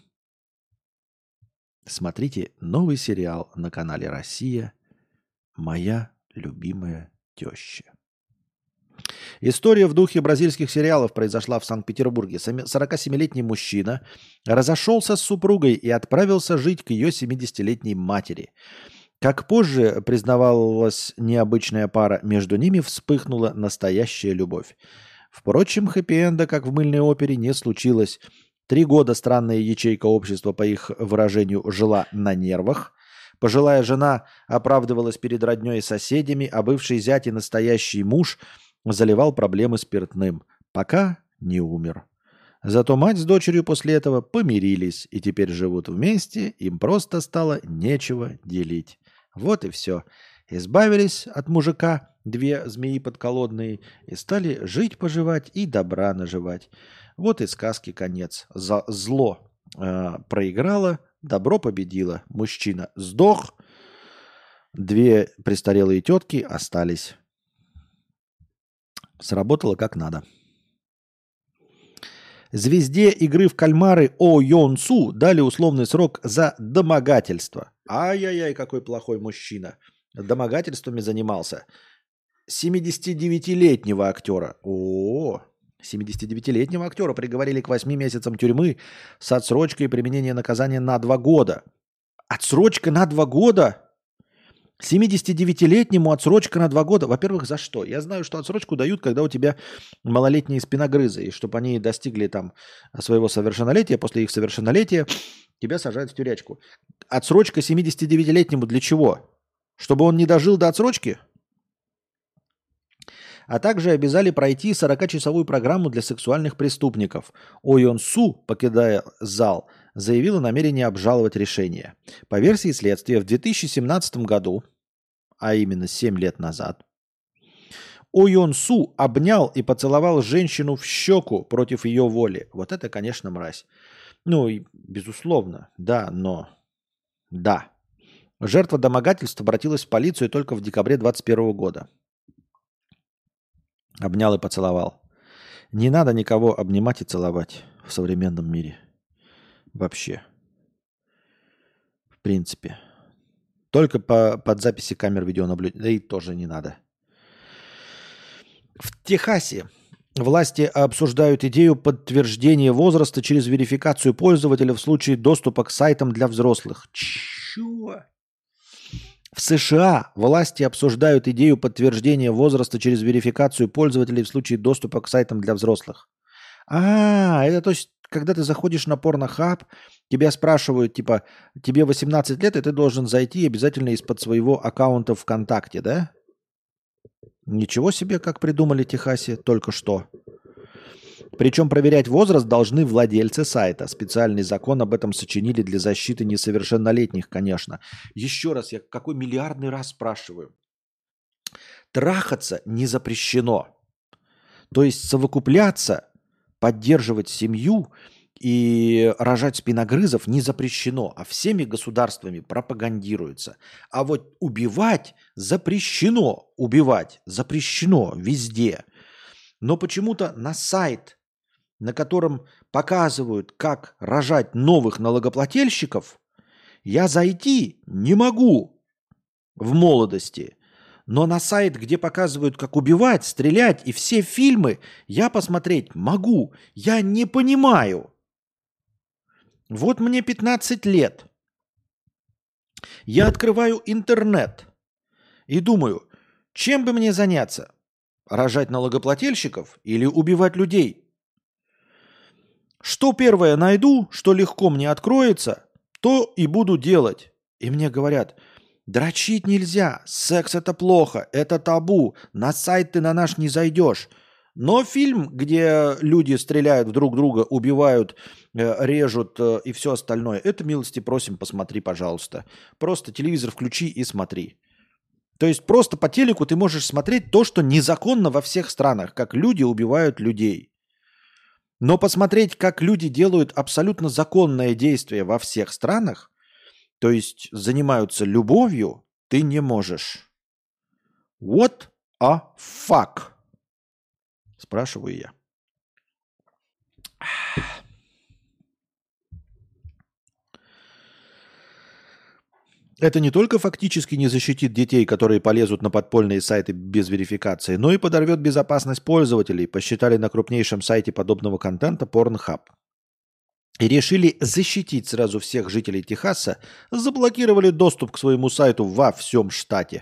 Смотрите новый сериал на канале «Россия. Моя любимая теща». История в духе бразильских сериалов произошла в Санкт-Петербурге. 47-летний мужчина разошелся с супругой и отправился жить к ее 70-летней матери. Как позже признавалась необычная пара, между ними вспыхнула настоящая любовь. Впрочем, хэппи-энда, как в мыльной опере, не случилось. 3 года странная ячейка общества, по их выражению, жила на нервах. Пожилая жена оправдывалась перед роднёй и соседями, а бывший зять и настоящий муж заливал проблемы спиртным, пока не умер. Зато мать с дочерью после этого помирились и теперь живут вместе, им просто стало нечего делить. Вот и все. Избавились от мужика, две змеи подколодные, и стали жить-поживать и добра наживать. Вот и сказки конец. Зло проиграло, добро победило. Мужчина сдох, две престарелые тетки остались. Сработало как надо. Звезде игры в кальмары О Йон Су дали условный срок за домогательство. Ай-яй-яй, какой плохой мужчина. Домогательствами занимался. 79-летнего актера. О, 79-летнего актера приговорили к 8 месяцам тюрьмы с отсрочкой применения наказания на 2 года. Отсрочка на 2 года? 79-летнему отсрочка на 2 года. Во-первых, за что? Я знаю, что отсрочку дают, когда у тебя малолетние спиногрызы, и чтобы они достигли там своего совершеннолетия, после их совершеннолетия тебя сажают в тюрячку. Отсрочка 79-летнему для чего? Чтобы он не дожил до отсрочки? А также обязали пройти 40-часовую программу для сексуальных преступников. О Йон Су, покидая зал, заявила намерение обжаловать решение. По версии следствия, в 2017 году, а именно 7 лет назад, О Йон Су обнял и поцеловал женщину в щеку против ее воли. Вот это, конечно, мразь. Ну, безусловно, да, но... Да. Жертва домогательства обратилась в полицию только в декабре 2021 года. Обнял и поцеловал. Не надо никого обнимать и целовать в современном мире. Вообще. В принципе. Только под записи камер видеонаблюдения. Да и тоже не надо. В Техасе власти обсуждают идею подтверждения возраста через верификацию пользователя в случае доступа к сайтам для взрослых. Чего? В США власти обсуждают идею подтверждения возраста через верификацию пользователей в случае доступа к сайтам для взрослых. Это то есть, когда ты заходишь на Pornhub, тебя спрашивают, типа, тебе 18 лет, и ты должен зайти обязательно из-под своего аккаунта ВКонтакте, да? Ничего себе, как придумали в Техасе только что. Причем проверять возраст должны владельцы сайта. Специальный закон об этом сочинили для защиты несовершеннолетних, конечно. Еще раз, я какой миллиардный раз спрашиваю. Трахаться не запрещено. То есть совокупляться, поддерживать семью и рожать спиногрызов не запрещено, а всеми государствами пропагандируется. А вот убивать запрещено. Убивать запрещено везде. Но почему-то на сайт, на котором показывают, как рожать новых налогоплательщиков, я зайти не могу в молодости. Но на сайт, где показывают, как убивать, стрелять и все фильмы, я посмотреть могу. Я не понимаю. Вот мне 15 лет. Я открываю интернет и думаю, чем бы мне заняться? Рожать налогоплательщиков или убивать людей? Что первое найду, что легко мне откроется, то и буду делать. И мне говорят, дрочить нельзя, секс это плохо, это табу, на сайт ты на наш не зайдешь. Но фильм, где люди стреляют в друг друга, убивают, режут и все остальное, это, милости просим, посмотри, пожалуйста. Просто телевизор включи и смотри. То есть просто по телеку ты можешь смотреть то, что незаконно во всех странах, как люди убивают людей. Но посмотреть, как люди делают абсолютно законное действие во всех странах, то есть занимаются любовью, ты не можешь. What a fuck? Спрашиваю я. Это не только фактически не защитит детей, которые полезут на подпольные сайты без верификации, но и подорвет безопасность пользователей, посчитали на крупнейшем сайте подобного контента Pornhub. И решили защитить сразу всех жителей Техаса, заблокировали доступ к своему сайту во всем штате.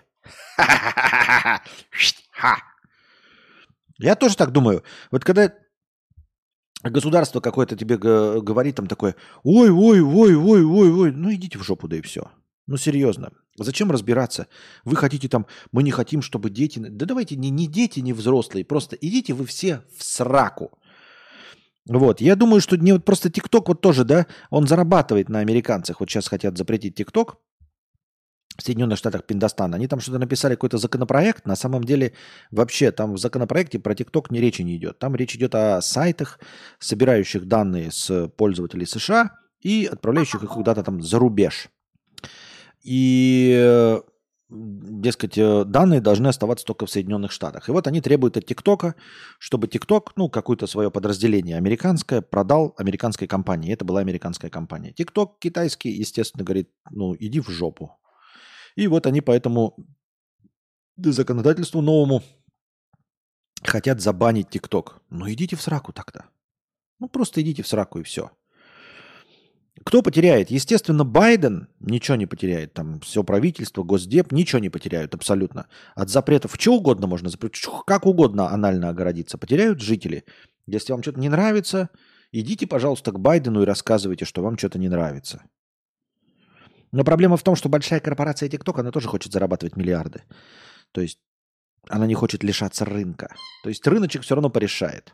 Я тоже так думаю. Вот когда государство какое-то тебе говорит там такое, ой, ну идите в жопу, да и все. Ну, серьезно. Зачем разбираться? Вы хотите там, мы не хотим, чтобы дети... Да давайте не дети, не взрослые. Просто идите вы все в сраку. Вот, я думаю, что не вот просто ТикТок вот тоже, да, он зарабатывает на американцах. Вот сейчас хотят запретить ТикТок в Соединенных Штатах Пиндостана. Они там что-то написали, какой-то законопроект. На самом деле вообще там в законопроекте про ТикТок ни речи не идет. Там речь идет о сайтах, собирающих данные с пользователей США и отправляющих их куда-то там за рубеж. И, дескать, данные должны оставаться только в Соединенных Штатах. И вот они требуют от ТикТока, чтобы ТикТок, ну, какое-то свое подразделение американское, продал американской компании. Это была американская компания. ТикТок китайский, естественно, говорит, ну, иди в жопу. И вот они по этому законодательству новому хотят забанить ТикТок. Ну, идите в сраку так-то. Ну, просто идите в сраку и все. Кто потеряет? Естественно, Байден ничего не потеряет. Там все правительство, Госдеп ничего не потеряют абсолютно. От запретов что угодно можно запретить, как угодно анально огородиться. Потеряют жители. Если вам что-то не нравится, идите, пожалуйста, к Байдену и рассказывайте, что вам что-то не нравится. Но проблема в том, что большая корпорация TikTok, она тоже хочет зарабатывать миллиарды. То есть она не хочет лишаться рынка. То есть рыночек все равно порешает.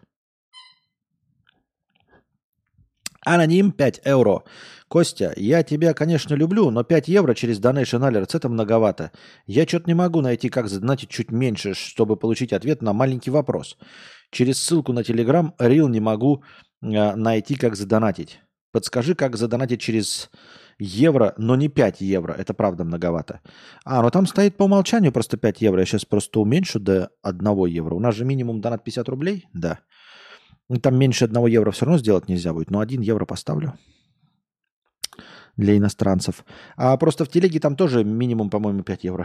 Аноним 5 евро. Костя, я тебя, конечно, люблю, но 5 евро через Donation Alerts это многовато. Я что-то не могу найти, как задонатить чуть меньше, чтобы получить ответ на маленький вопрос. Через ссылку на Telegram Reel не могу найти, как задонатить. Подскажи, как задонатить через евро, но не 5 евро. Это правда многовато. Ну там стоит по умолчанию просто 5 евро. Я сейчас просто уменьшу до 1 евро. У нас же минимум донат 50 рублей. Да. Там меньше 1 евро все равно сделать нельзя будет. Но 1 евро поставлю для иностранцев. А просто в телеге там тоже минимум, по-моему, 5 евро.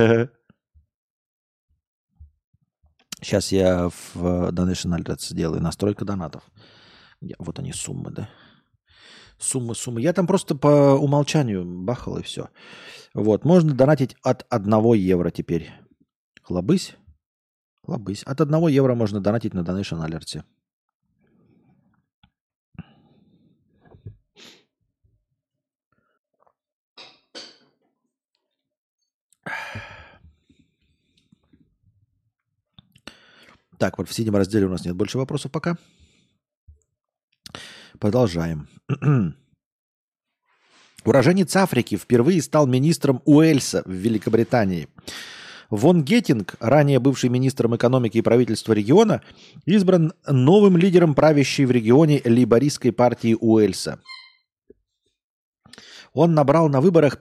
Сейчас я в Donation Alerts сделаю настройка донатов. Вот они суммы, да. Суммы. Я там просто по умолчанию бахал и все. Вот. Можно донатить от 1 евро теперь. Лобысь. От 1 евро можно донатить на Donation Alerts. Так, вот в синем разделе у нас нет больше вопросов пока. Продолжаем. Уроженец Африки впервые стал министром Уэльса в Великобритании. Вон Геттинг, ранее бывший министром экономики и правительства региона, избран новым лидером правящей в регионе лейбористской партии Уэльса. Он набрал на выборах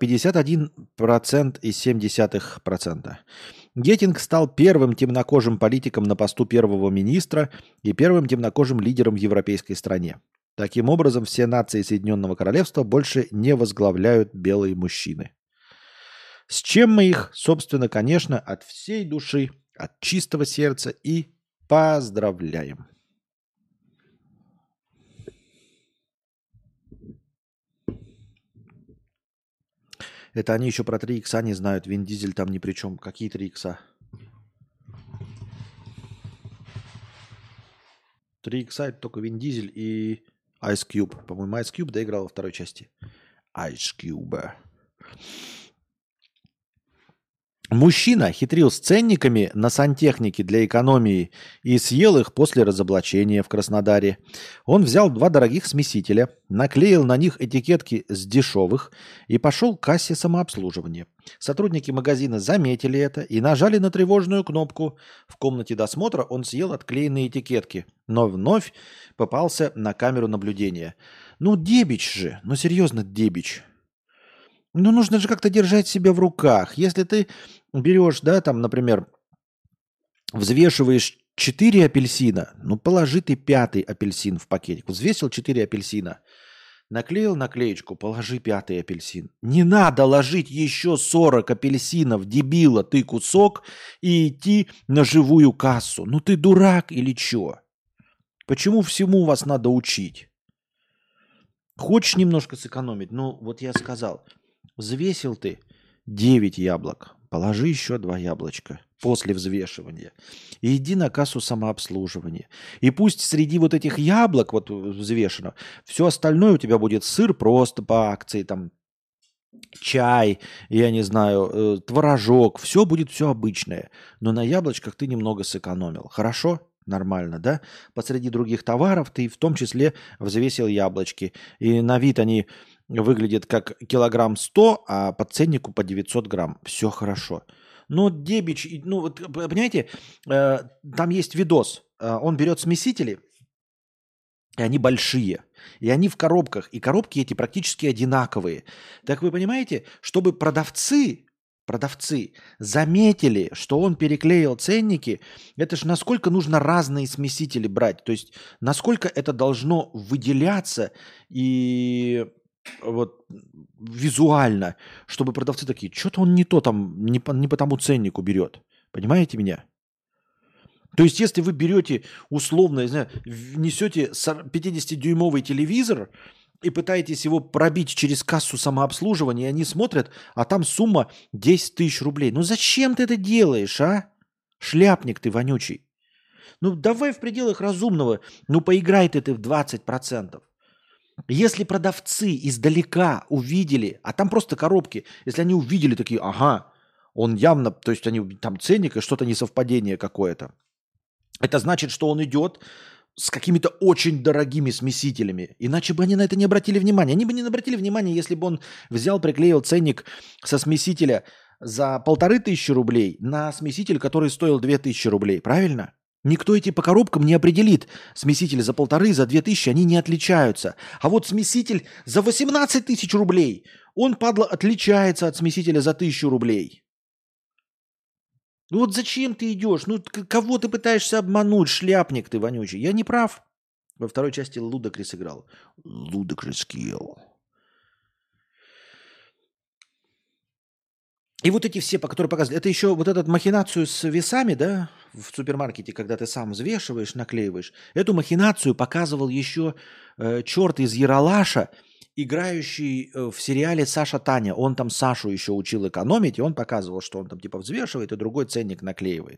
51,7%. Геттинг стал первым темнокожим политиком на посту первого министра и первым темнокожим лидером в европейской стране. Таким образом, все нации Соединенного Королевства больше не возглавляют белые мужчины. С чем мы их, собственно, конечно, от всей души, от чистого сердца и поздравляем. Это они еще про 3 икса не знают. Вин Дизель там ни при чем. Какие 3 икса? 3 икса это только Вин Дизель и Ice Cube. По-моему, Ice Cube доиграл во второй части. Ice Cube. Мужчина хитрил с ценниками на сантехнике для экономии и съел их после разоблачения в Краснодаре. Он взял 2 дорогих смесителя, наклеил на них этикетки с дешевых и пошел к кассе самообслуживания. Сотрудники магазина заметили это и нажали на тревожную кнопку. В комнате досмотра он съел отклеенные этикетки, но вновь попался на камеру наблюдения. Ну, дебич же, ну серьезно, дебич. Ну, нужно же как-то держать себя в руках. Если ты берешь, да, там, например, взвешиваешь 4 апельсина, ну, положи ты 5-й апельсин в пакетик. Взвесил 4 апельсина, наклеил наклеечку, положи 5-й апельсин. Не надо ложить еще 40 апельсинов, дебила, ты кусок, и идти на живую кассу. Ну, ты дурак или что? Почему всему вас надо учить? Хочешь немножко сэкономить? Ну, вот я сказал... Взвесил ты 9 яблок, положи еще 2 яблочка после взвешивания. И иди на кассу самообслуживания. И пусть среди вот этих яблок вот взвешено, все остальное у тебя будет сыр просто по акции, там чай, я не знаю, творожок, все будет все обычное. Но на яблочках ты немного сэкономил. Хорошо? нормально, да? Посреди других товаров ты в том числе взвесил яблочки. И на вид они выглядят как килограмм 100, а по ценнику по 900 грамм. Все хорошо. Но Дебич, ну вот понимаете, там есть видос. Он берет смесители, и они большие. И они в коробках. И коробки эти практически одинаковые. Так вы понимаете, чтобы продавцы заметили, что он переклеил ценники, это же насколько нужно разные смесители брать. То есть насколько это должно выделяться и вот визуально, чтобы продавцы такие, что-то он не то там, не по тому ценнику берет. Понимаете меня? То есть, если вы берете условно, я знаю, несете 50-дюймовый телевизор и пытаетесь его пробить через кассу самообслуживания, и они смотрят, а там сумма 10 тысяч рублей. Ну зачем ты это делаешь, а? Шляпник ты вонючий. Ну давай в пределах разумного, ну поиграй ты в 20%. Если продавцы издалека увидели, а там просто коробки, если они увидели такие, ага, он явно, то есть они там ценник и что-то несовпадение какое-то. Это значит, что он идет с какими-то очень дорогими смесителями. Иначе бы они на это не обратили внимания. Они бы не обратили внимания, если бы он взял, приклеил ценник со смесителя за 1500 рублей на смеситель, который стоил 2000 рублей. Правильно? Никто эти по коробкам не определит. Смесители за 1500, за 2000, они не отличаются. А вот смеситель за 18 тысяч рублей, он, падла, отличается от смесителя за 1000 рублей. Ну вот зачем ты идешь? Ну кого ты пытаешься обмануть, шляпник ты вонючий? Я не прав. Во второй части Лудакрис играл. Лудакрис Kill. И вот эти все, по которые показывали, это еще вот эту махинацию с весами, да, в супермаркете, когда ты сам взвешиваешь, наклеиваешь. Эту махинацию показывал еще черт из Яралаша, играющий в сериале «Саша Таня». Он там Сашу еще учил экономить, и он показывал, что он там типа взвешивает и другой ценник наклеивает.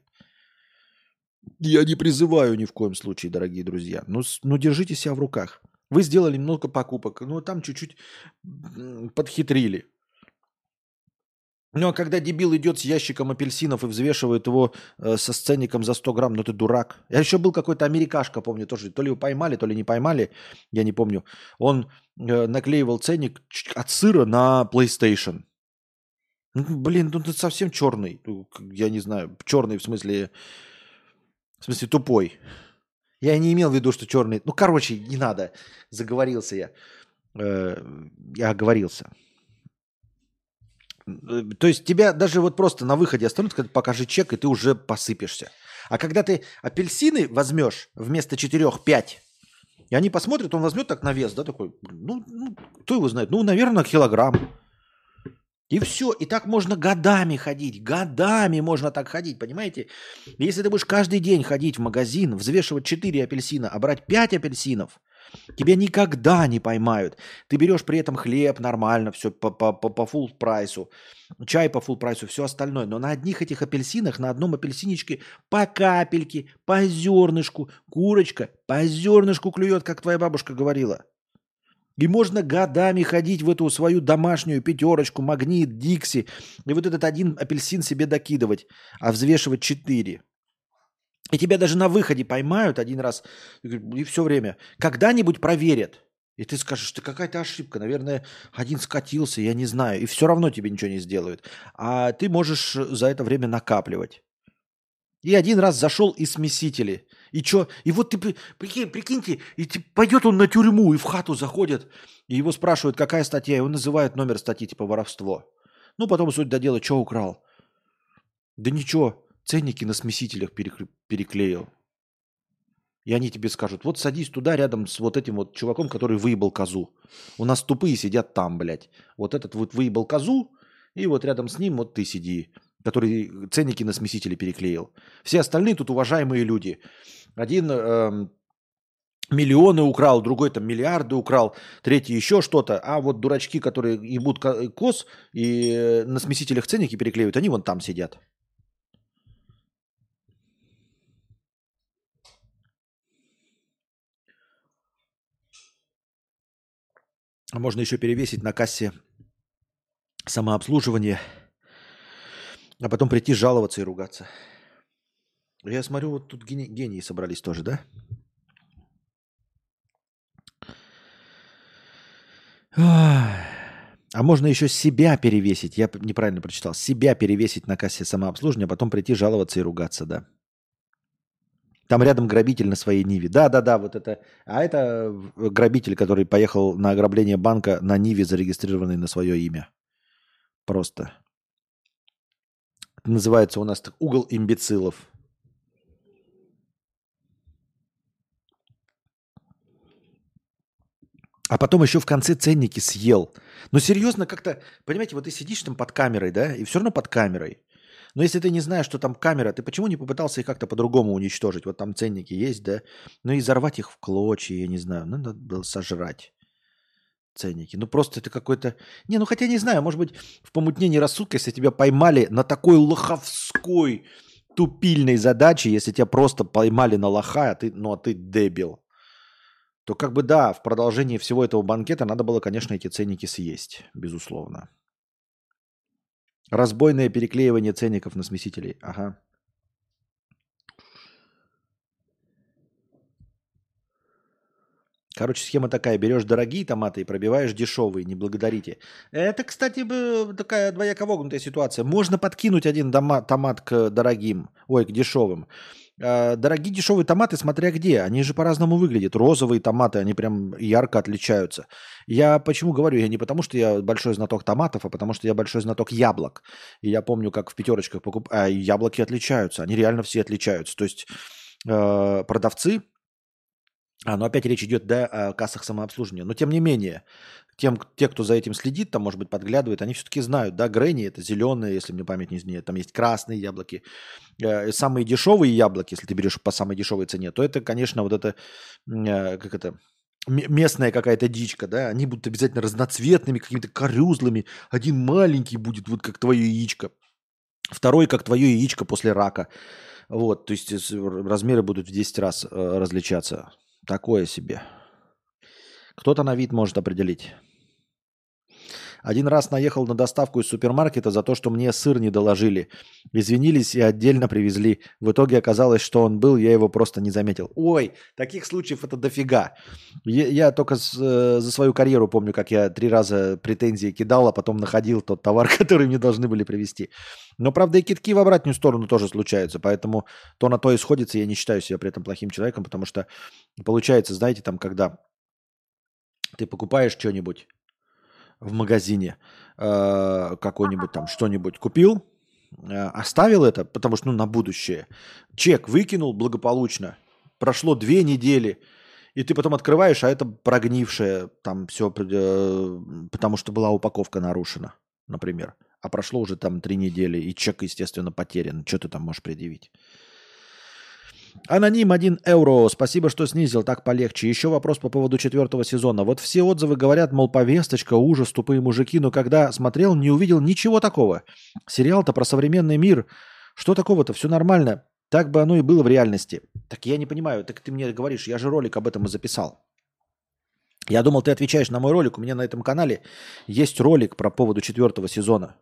Я не призываю ни в коем случае, дорогие друзья. Ну держите себя в руках. Вы сделали много покупок, но там чуть-чуть подхитрили. Ну, а когда дебил идет с ящиком апельсинов и взвешивает его со сценником за 100 грамм, ну ты дурак. Я еще был какой-то америкашка, помню, тоже. То ли его поймали, то ли не поймали, я не помню. Он наклеивал ценник от сыра на PlayStation. Ну, блин, ну ты совсем черный. Я не знаю, черный в смысле тупой. Я не имел в виду, что черный. Ну, короче, не надо. Заговорился я. Я оговорился. То есть тебя даже вот просто на выходе остановят, сказать, покажи чек, и ты уже посыпешься. А когда ты апельсины возьмешь вместо 4-5, и они посмотрят, он возьмет так на вес, да, такой, ну, кто его знает, ну, наверное, килограмм. И все, и так можно годами ходить, годами можно так ходить, понимаете? Если ты будешь каждый день ходить в магазин, взвешивать 4 апельсина, а брать 5 апельсинов, тебя никогда не поймают. Ты берешь при этом хлеб нормально, все по full прайсу, чай по full прайсу, все остальное. Но на одних этих апельсинах, на одном апельсинечке по капельке, по зернышку, курочка по зернышку клюет, как твоя бабушка говорила. И можно годами ходить в эту свою домашнюю пятерочку, магнит, Дикси, и вот этот один апельсин себе докидывать, а взвешивать 4. И тебя даже на выходе поймают один раз, и все время. Когда-нибудь проверят. И ты скажешь, что какая-то ошибка. Наверное, один скатился, я не знаю. И все равно тебе ничего не сделают. А ты можешь за это время накапливать. И один раз зашел из смесители. И что? И вот ты, прикиньте, и пойдет он на тюрьму, и в хату заходят, и его спрашивают, какая статья, и он называет номер статьи, типа воровство. Ну, потом суть до дела, что украл? Да ничего. Ценники на смесителях переклеил. И они тебе скажут, вот садись туда рядом с вот этим вот чуваком, который выебал козу. У нас тупые сидят там, блядь. Вот этот вот выебал козу, и вот рядом с ним вот ты сиди, который ценники на смесители переклеил. Все остальные тут уважаемые люди. Один миллионы украл, другой там миллиарды украл, третий еще что-то. А вот дурачки, которые ебут коз и на смесителях ценники переклеивают, они вон там сидят. Можно еще перевесить на кассе самообслуживание, а потом прийти жаловаться и ругаться. Я смотрю, вот тут гении собрались тоже, да? А можно еще себя перевесить. Я неправильно прочитал. Себя перевесить на кассе самообслуживания, а потом прийти жаловаться и ругаться, да. Там рядом грабитель на своей Ниве. Да, вот это. А это грабитель, который поехал на ограбление банка на Ниве, зарегистрированный на свое имя. Просто. Это называется у нас так угол имбецилов. А потом еще в конце ценники съел. Ну серьезно, как-то, понимаете, вот ты сидишь там под камерой, да, и все равно под камерой. Но если ты не знаешь, что там камера, ты почему не попытался их как-то по-другому уничтожить? Вот там ценники есть, да? Ну и взорвать их в клочья, я не знаю. Ну, надо было сожрать ценники. Ну просто это какой-то... Не, ну хотя не знаю, может быть, в помутнении рассудка, если тебя поймали на такой лоховской тупильной задаче, если тебя просто поймали на лоха, а ты дебил, то как бы да, в продолжении всего этого банкета надо было, конечно, эти ценники съесть, безусловно. Разбойное переклеивание ценников на смесителей. Ага. Короче, схема такая. Берешь дорогие томаты и пробиваешь дешевые. Не благодарите. Это, кстати, такая двояко вогнутая ситуация. Можно подкинуть один томат к дорогим. Ой, к дешевым. Дорогие дешевые томаты, смотря где. Они же по-разному выглядят. Розовые томаты, они прям ярко отличаются. Я почему говорю? Я не потому, что я большой знаток томатов, а потому, что я большой знаток яблок. И я помню, как в пятерочках яблоки отличаются. Они реально все отличаются. То есть продавцы... но опять речь идет, да, о кассах самообслуживания. Но тем не менее, те, кто за этим следит, там, может быть, подглядывает, они все-таки знают, да, Гренни это зеленые, если мне память не изменяет, там есть красные яблоки. Самые дешевые яблоки, если ты берешь по самой дешевой цене, то это, конечно, вот это, как это, местная какая-то дичка, да, они будут обязательно разноцветными, какими-то корюзлыми. Один маленький будет, вот как твое яичко, второй, как твое яичко после рака. Вот, то есть размеры будут в 10 раз различаться. Такое себе. Кто-то на вид может определить. Один раз наехал на доставку из супермаркета за то, что мне сыр не доложили. Извинились и отдельно привезли. В итоге оказалось, что он был, я его просто не заметил. Ой, таких случаев это дофига. Я только за свою карьеру помню, как я 3 раза претензии кидал, а потом находил тот товар, который мне должны были привезти. Но, правда, и кидки в обратную сторону тоже случаются. Поэтому то на то и сходится. Я не считаю себя при этом плохим человеком, потому что получается, знаете, там, когда ты покупаешь что-нибудь в магазине, какой-нибудь там что-нибудь купил, оставил это, потому что, на будущее. Чек выкинул благополучно. Прошло 2 недели, и ты потом открываешь, а это прогнившее, там все, потому что была упаковка нарушена, например. А прошло уже там 3 недели, и чек, естественно, потерян. Что ты там можешь предъявить? Аноним 1 евро. Спасибо, что снизил. Так полегче. Еще вопрос по поводу 4 сезона. Вот все отзывы говорят, мол, повесточка, ужас, тупые мужики. Но когда смотрел, не увидел ничего такого. Сериал-то про современный мир. Что такого-то? Все нормально. Так бы оно и было в реальности. Так я не понимаю. Так ты мне говоришь, я же ролик об этом и записал. Я думал, ты отвечаешь на мой ролик. У меня на этом канале есть ролик про поводу 4 сезона.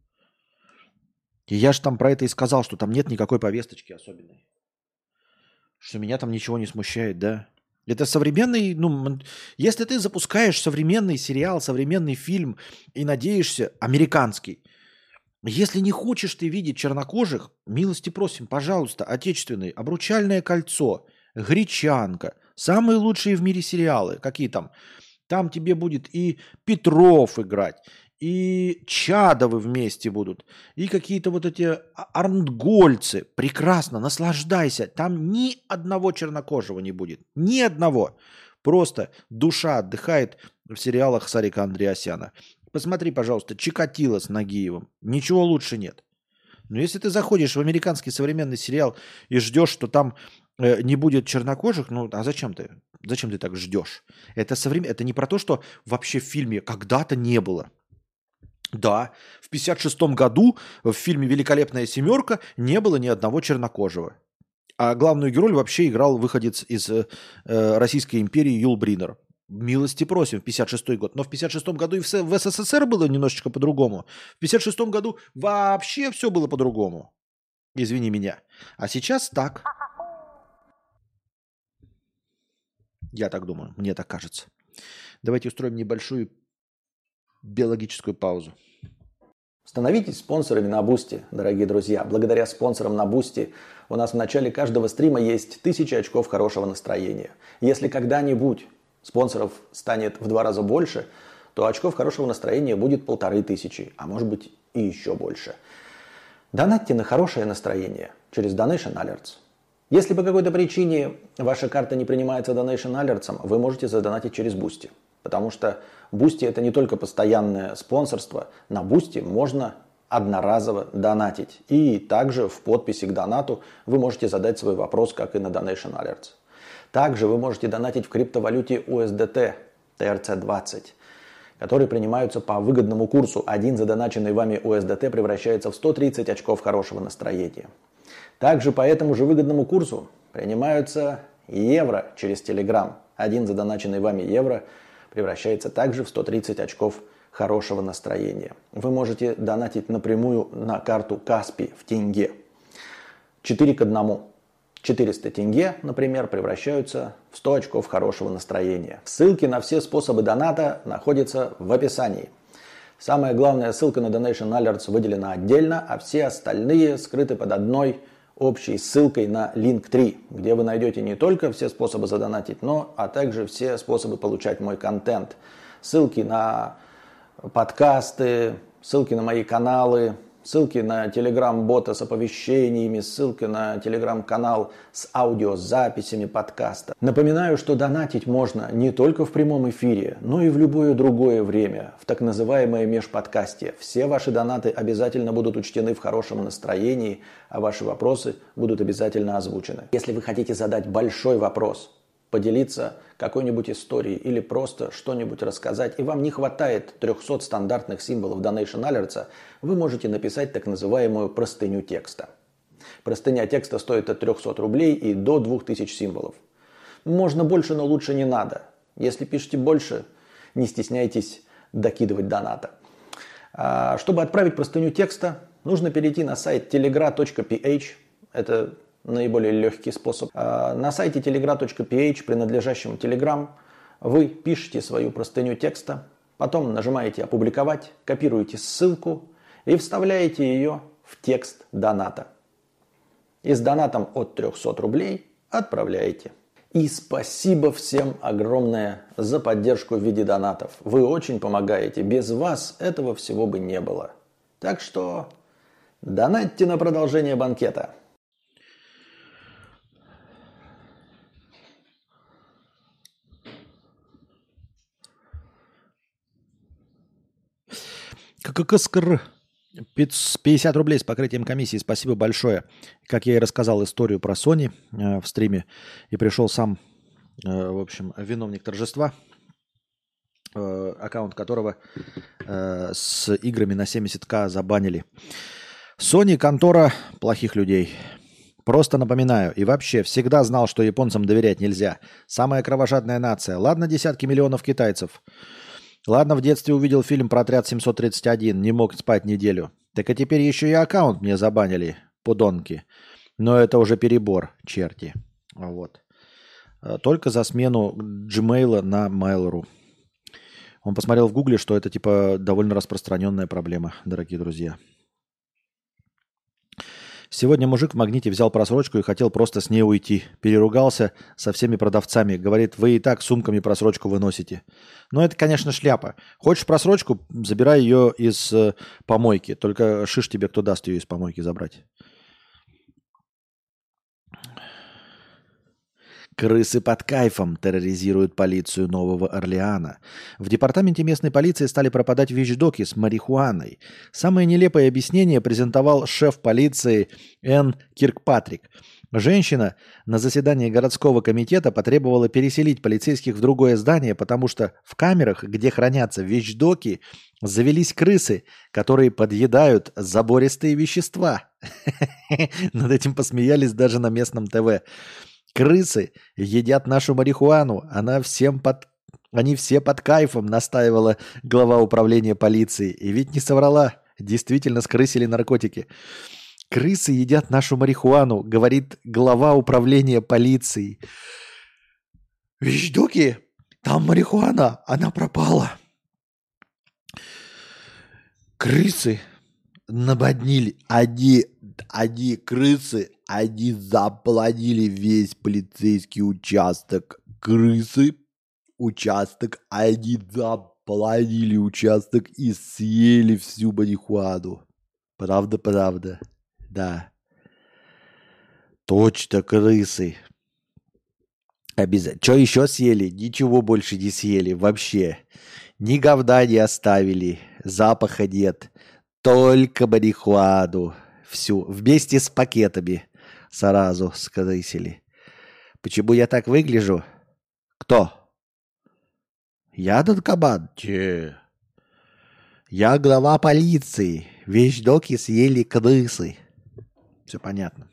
И я же там про это и сказал, что там нет никакой повесточки особенной. Что меня там ничего не смущает, да? Это современный, если ты запускаешь современный сериал, современный фильм и надеешься, американский, если не хочешь ты видеть чернокожих, милости просим, пожалуйста, отечественные, «Обручальное кольцо», «Гречанка», самые лучшие в мире сериалы, какие там? Там тебе будет и Петров играть, и Чадовы вместе будут, и какие-то вот эти арнгольцы. Прекрасно, наслаждайся. Там ни одного чернокожего не будет. Ни одного. Просто душа отдыхает в сериалах Сарика Андреасяна. Посмотри, пожалуйста, «Чикатило» с Нагиевым. Ничего лучше нет. Но если ты заходишь в американский современный сериал и ждешь, что там не будет чернокожих, а зачем ты? Зачем ты так ждешь? Это не про то, что вообще в фильме когда-то не было. Да, в 1956 году в фильме «Великолепная семерка» не было ни одного чернокожего. А главную герой вообще играл выходец из Российской империи Юл Бринер. Милости просим, в 1956 год. Но в 1956 году и в СССР было немножечко по-другому. В 1956 году вообще все было по-другому. Извини меня. А сейчас так. Я так думаю, мне так кажется. Давайте устроим небольшую биологическую паузу.
Становитесь спонсорами на Бусти, дорогие друзья. Благодаря спонсорам на Бусти у нас в начале каждого стрима есть 1000 очков хорошего настроения. Если когда-нибудь спонсоров станет в 2 раза больше, то очков хорошего настроения будет 1500, а может быть и еще больше. Донатьте на хорошее настроение через Donation Alerts. Если по какой-то причине ваша карта не принимается Donation Alerts, вы можете задонатить через Бусти. Потому что Бусти это не только постоянное спонсорство. На Бусти можно одноразово донатить. И также в подписи к донату вы можете задать свой вопрос, как и на Donation Alerts. Также вы можете донатить в криптовалюте USDT TRC20, которые принимаются по выгодному курсу. Один задоначенный вами USDT превращается в 130 очков хорошего настроения. Также по этому же выгодному курсу принимаются евро через Telegram. Один задоначенный вами евро превращается также в 130 очков хорошего настроения. Вы можете донатить напрямую на карту Каспи в тенге. 4 к 1. 400 тенге, например, превращаются в 100 очков хорошего настроения. Ссылки на все способы доната находятся в описании. Самая главная ссылка на Donation Alerts выделена отдельно, а все остальные скрыты под одной общей ссылкой на Linktree, где вы найдете не только все способы задонатить, но а также все способы получать мой контент. Ссылки на подкасты, ссылки на мои каналы, ссылки на телеграм-бота с оповещениями, ссылки на телеграм-канал с аудиозаписями подкаста. Напоминаю, что донатить можно не только в прямом эфире, но и в любое другое время, в так называемое межподкасте. Все ваши донаты обязательно будут учтены в хорошем настроении, а ваши вопросы будут обязательно озвучены. Если вы хотите задать большой вопрос, поделиться какой-нибудь историей или просто что-нибудь рассказать, и вам не хватает 300 стандартных символов Donation Alerts, вы можете написать так называемую простыню текста. Простыня текста стоит от 300 рублей и до 2000 символов. Можно больше, но лучше не надо. Если пишете больше, не стесняйтесь докидывать доната. Чтобы отправить простыню текста, нужно перейти на сайт telegra.ph. Это наиболее легкий способ. На сайте telegra.ph, принадлежащем Telegram, вы пишете свою простыню текста, потом нажимаете «Опубликовать», копируете ссылку и вставляете ее в текст доната. И с донатом от 300 рублей отправляете. И спасибо всем огромное за поддержку в виде донатов. Вы очень помогаете. Без вас этого всего бы не было. Так что донатьте на продолжение банкета.
КККСКР 50 рублей с покрытием комиссии. Спасибо большое. Как я и рассказал историю про Sony в стриме, и пришел сам, в общем, виновник торжества, аккаунт которого с играми на 70к забанили. Sony контора плохих людей. Просто напоминаю, и вообще всегда знал, что японцам доверять нельзя. Самая кровожадная нация. Ладно, десятки миллионов китайцев. Ладно, в детстве увидел фильм про отряд 731, не мог спать неделю. Так а теперь еще и аккаунт мне забанили, подонки. Но это уже перебор, черти. Вот. Только за смену Gmail на Mail.ru. Он посмотрел в Гугле, что это типа довольно распространенная проблема, дорогие друзья. Сегодня мужик в Магните взял просрочку и хотел просто с ней уйти. Переругался со всеми продавцами. Говорит, вы и так сумками просрочку выносите. Но это, конечно, шляпа. Хочешь просрочку, забирай ее из помойки. Только шиш тебе, кто даст ее из помойки забрать. Крысы под кайфом терроризируют полицию Нового Орлеана. В департаменте местной полиции стали пропадать вещдоки с марихуаной. Самое нелепое объяснение презентовал шеф полиции Энн Киркпатрик. Женщина на заседании городского комитета потребовала переселить полицейских в другое здание, потому что в камерах, где хранятся вещдоки, завелись крысы, которые подъедают забористые вещества. Над этим посмеялись даже на местном ТВ. Крысы едят нашу марихуану, они все под кайфом, настаивала глава управления полиции. И ведь не соврала, действительно скрысили наркотики. Крысы едят нашу марихуану, говорит глава управления полиции. Вещдоки, там марихуана, она пропала. Крысы наводнили. Они крысы, они запланили весь полицейский участок. Крысы, участок, они запланили участок и съели всю марихуану. Правда. Да. Точно, крысы. Обязательно. Что еще съели? Ничего больше не съели. Вообще. Ни говна не оставили. Запаха нет. Только марихуану. Всю. Вместе с пакетами. Сразу скрысили. Почему я так выгляжу? Кто? Я наркоман? Че? Я глава полиции. Вещдоки съели крысы. Все понятно.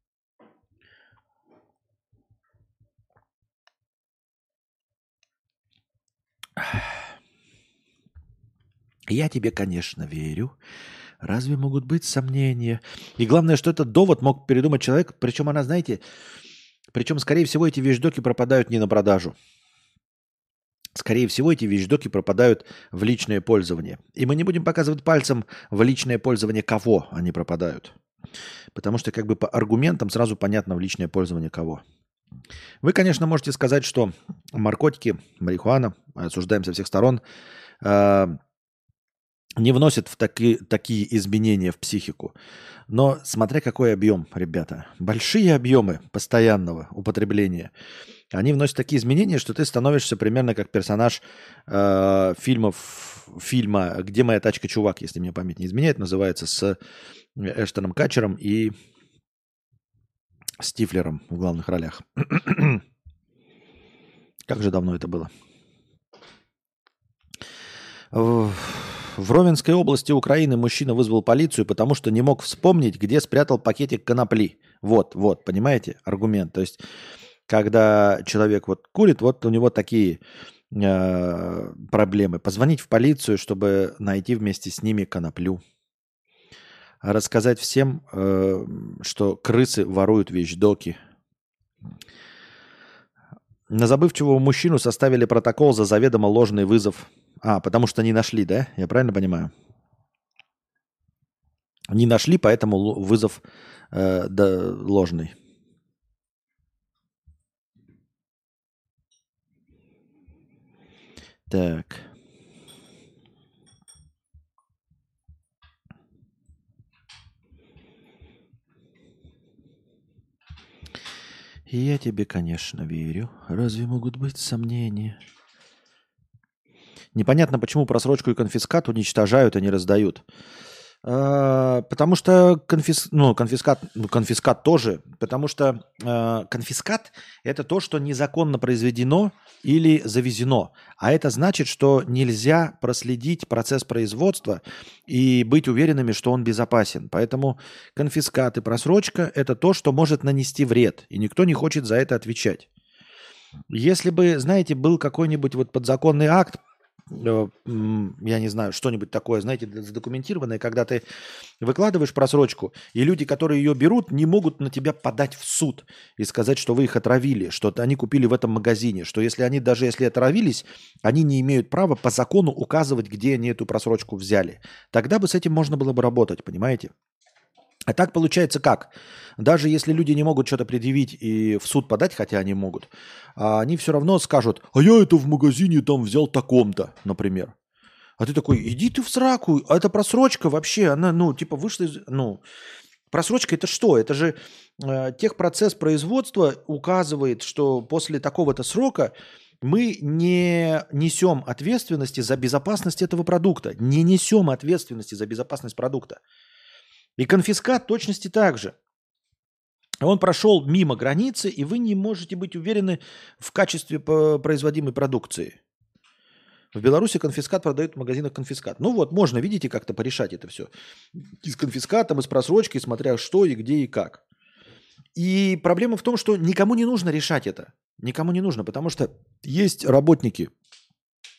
Я тебе, конечно, верю. Разве могут быть сомнения? И главное, что этот довод мог передумать человек. Причем она, знаете, скорее всего, эти вещдоки пропадают не на продажу. Скорее всего, эти вещдоки пропадают в личное пользование. И мы не будем показывать пальцем, в личное пользование кого они пропадают. Потому что как бы по аргументам сразу понятно, в личное пользование кого. Вы, конечно, можете сказать, что наркотики, марихуана, осуждаем со всех сторон, не вносят в такие изменения в психику. Но смотря какой объем, ребята. Большие объемы постоянного употребления, они вносят такие изменения, что ты становишься примерно как персонаж фильма «Где моя тачка, чувак», если мне память не изменяет, называется, с Эштоном Катчером и Стифлером в главных ролях. Как же давно это было? В Ровенской области Украины мужчина вызвал полицию, потому что не мог вспомнить, где спрятал пакетик конопли. Вот, понимаете, аргумент. То есть, когда человек вот курит, вот у него такие проблемы. Позвонить в полицию, чтобы найти вместе с ними коноплю. Рассказать всем, что крысы воруют вещдоки. На забывчивого мужчину составили протокол за заведомо ложный вызов. Потому что не нашли, да? Я правильно понимаю? Не нашли, поэтому вызов ложный. Так. Я тебе, конечно, верю. Разве могут быть сомнения? Непонятно, почему просрочку и конфискат уничтожают, а не раздают. Потому что конфискат тоже. Потому что конфискат – это то, что незаконно произведено или завезено. А это значит, что нельзя проследить процесс производства и быть уверенными, что он безопасен. Поэтому конфискат и просрочка – это то, что может нанести вред. И никто не хочет за это отвечать. Если бы, знаете, был какой-нибудь вот подзаконный акт, я не знаю, что-нибудь такое, знаете, задокументированное, когда ты выкладываешь просрочку, и люди, которые ее берут, не могут на тебя подать в суд и сказать, что вы их отравили, что они купили в этом магазине, что если они, даже если отравились, они не имеют права по закону указывать, где они эту просрочку взяли. Тогда бы с этим можно было бы работать, понимаете? А так получается как? Даже если люди не могут что-то предъявить и в суд подать, хотя они могут, они все равно скажут, а я это в магазине там взял таком-то, например. А ты такой, иди ты в сраку, а это просрочка вообще, она, вышла из... Просрочка это что? Это же техпроцесс производства указывает, что после такого-то срока мы не несем ответственности за безопасность этого продукта. Не несем ответственности за безопасность продукта. И конфискат точности так же. Он прошел мимо границы, и вы не можете быть уверены в качестве производимой продукции. В Беларуси конфискат продают в магазинах конфискат. Можно, видите, как-то порешать это все. И с конфискатом, и с просрочкой, смотря что, и где, и как. И проблема в том, что никому не нужно решать это. Никому не нужно, потому что есть работники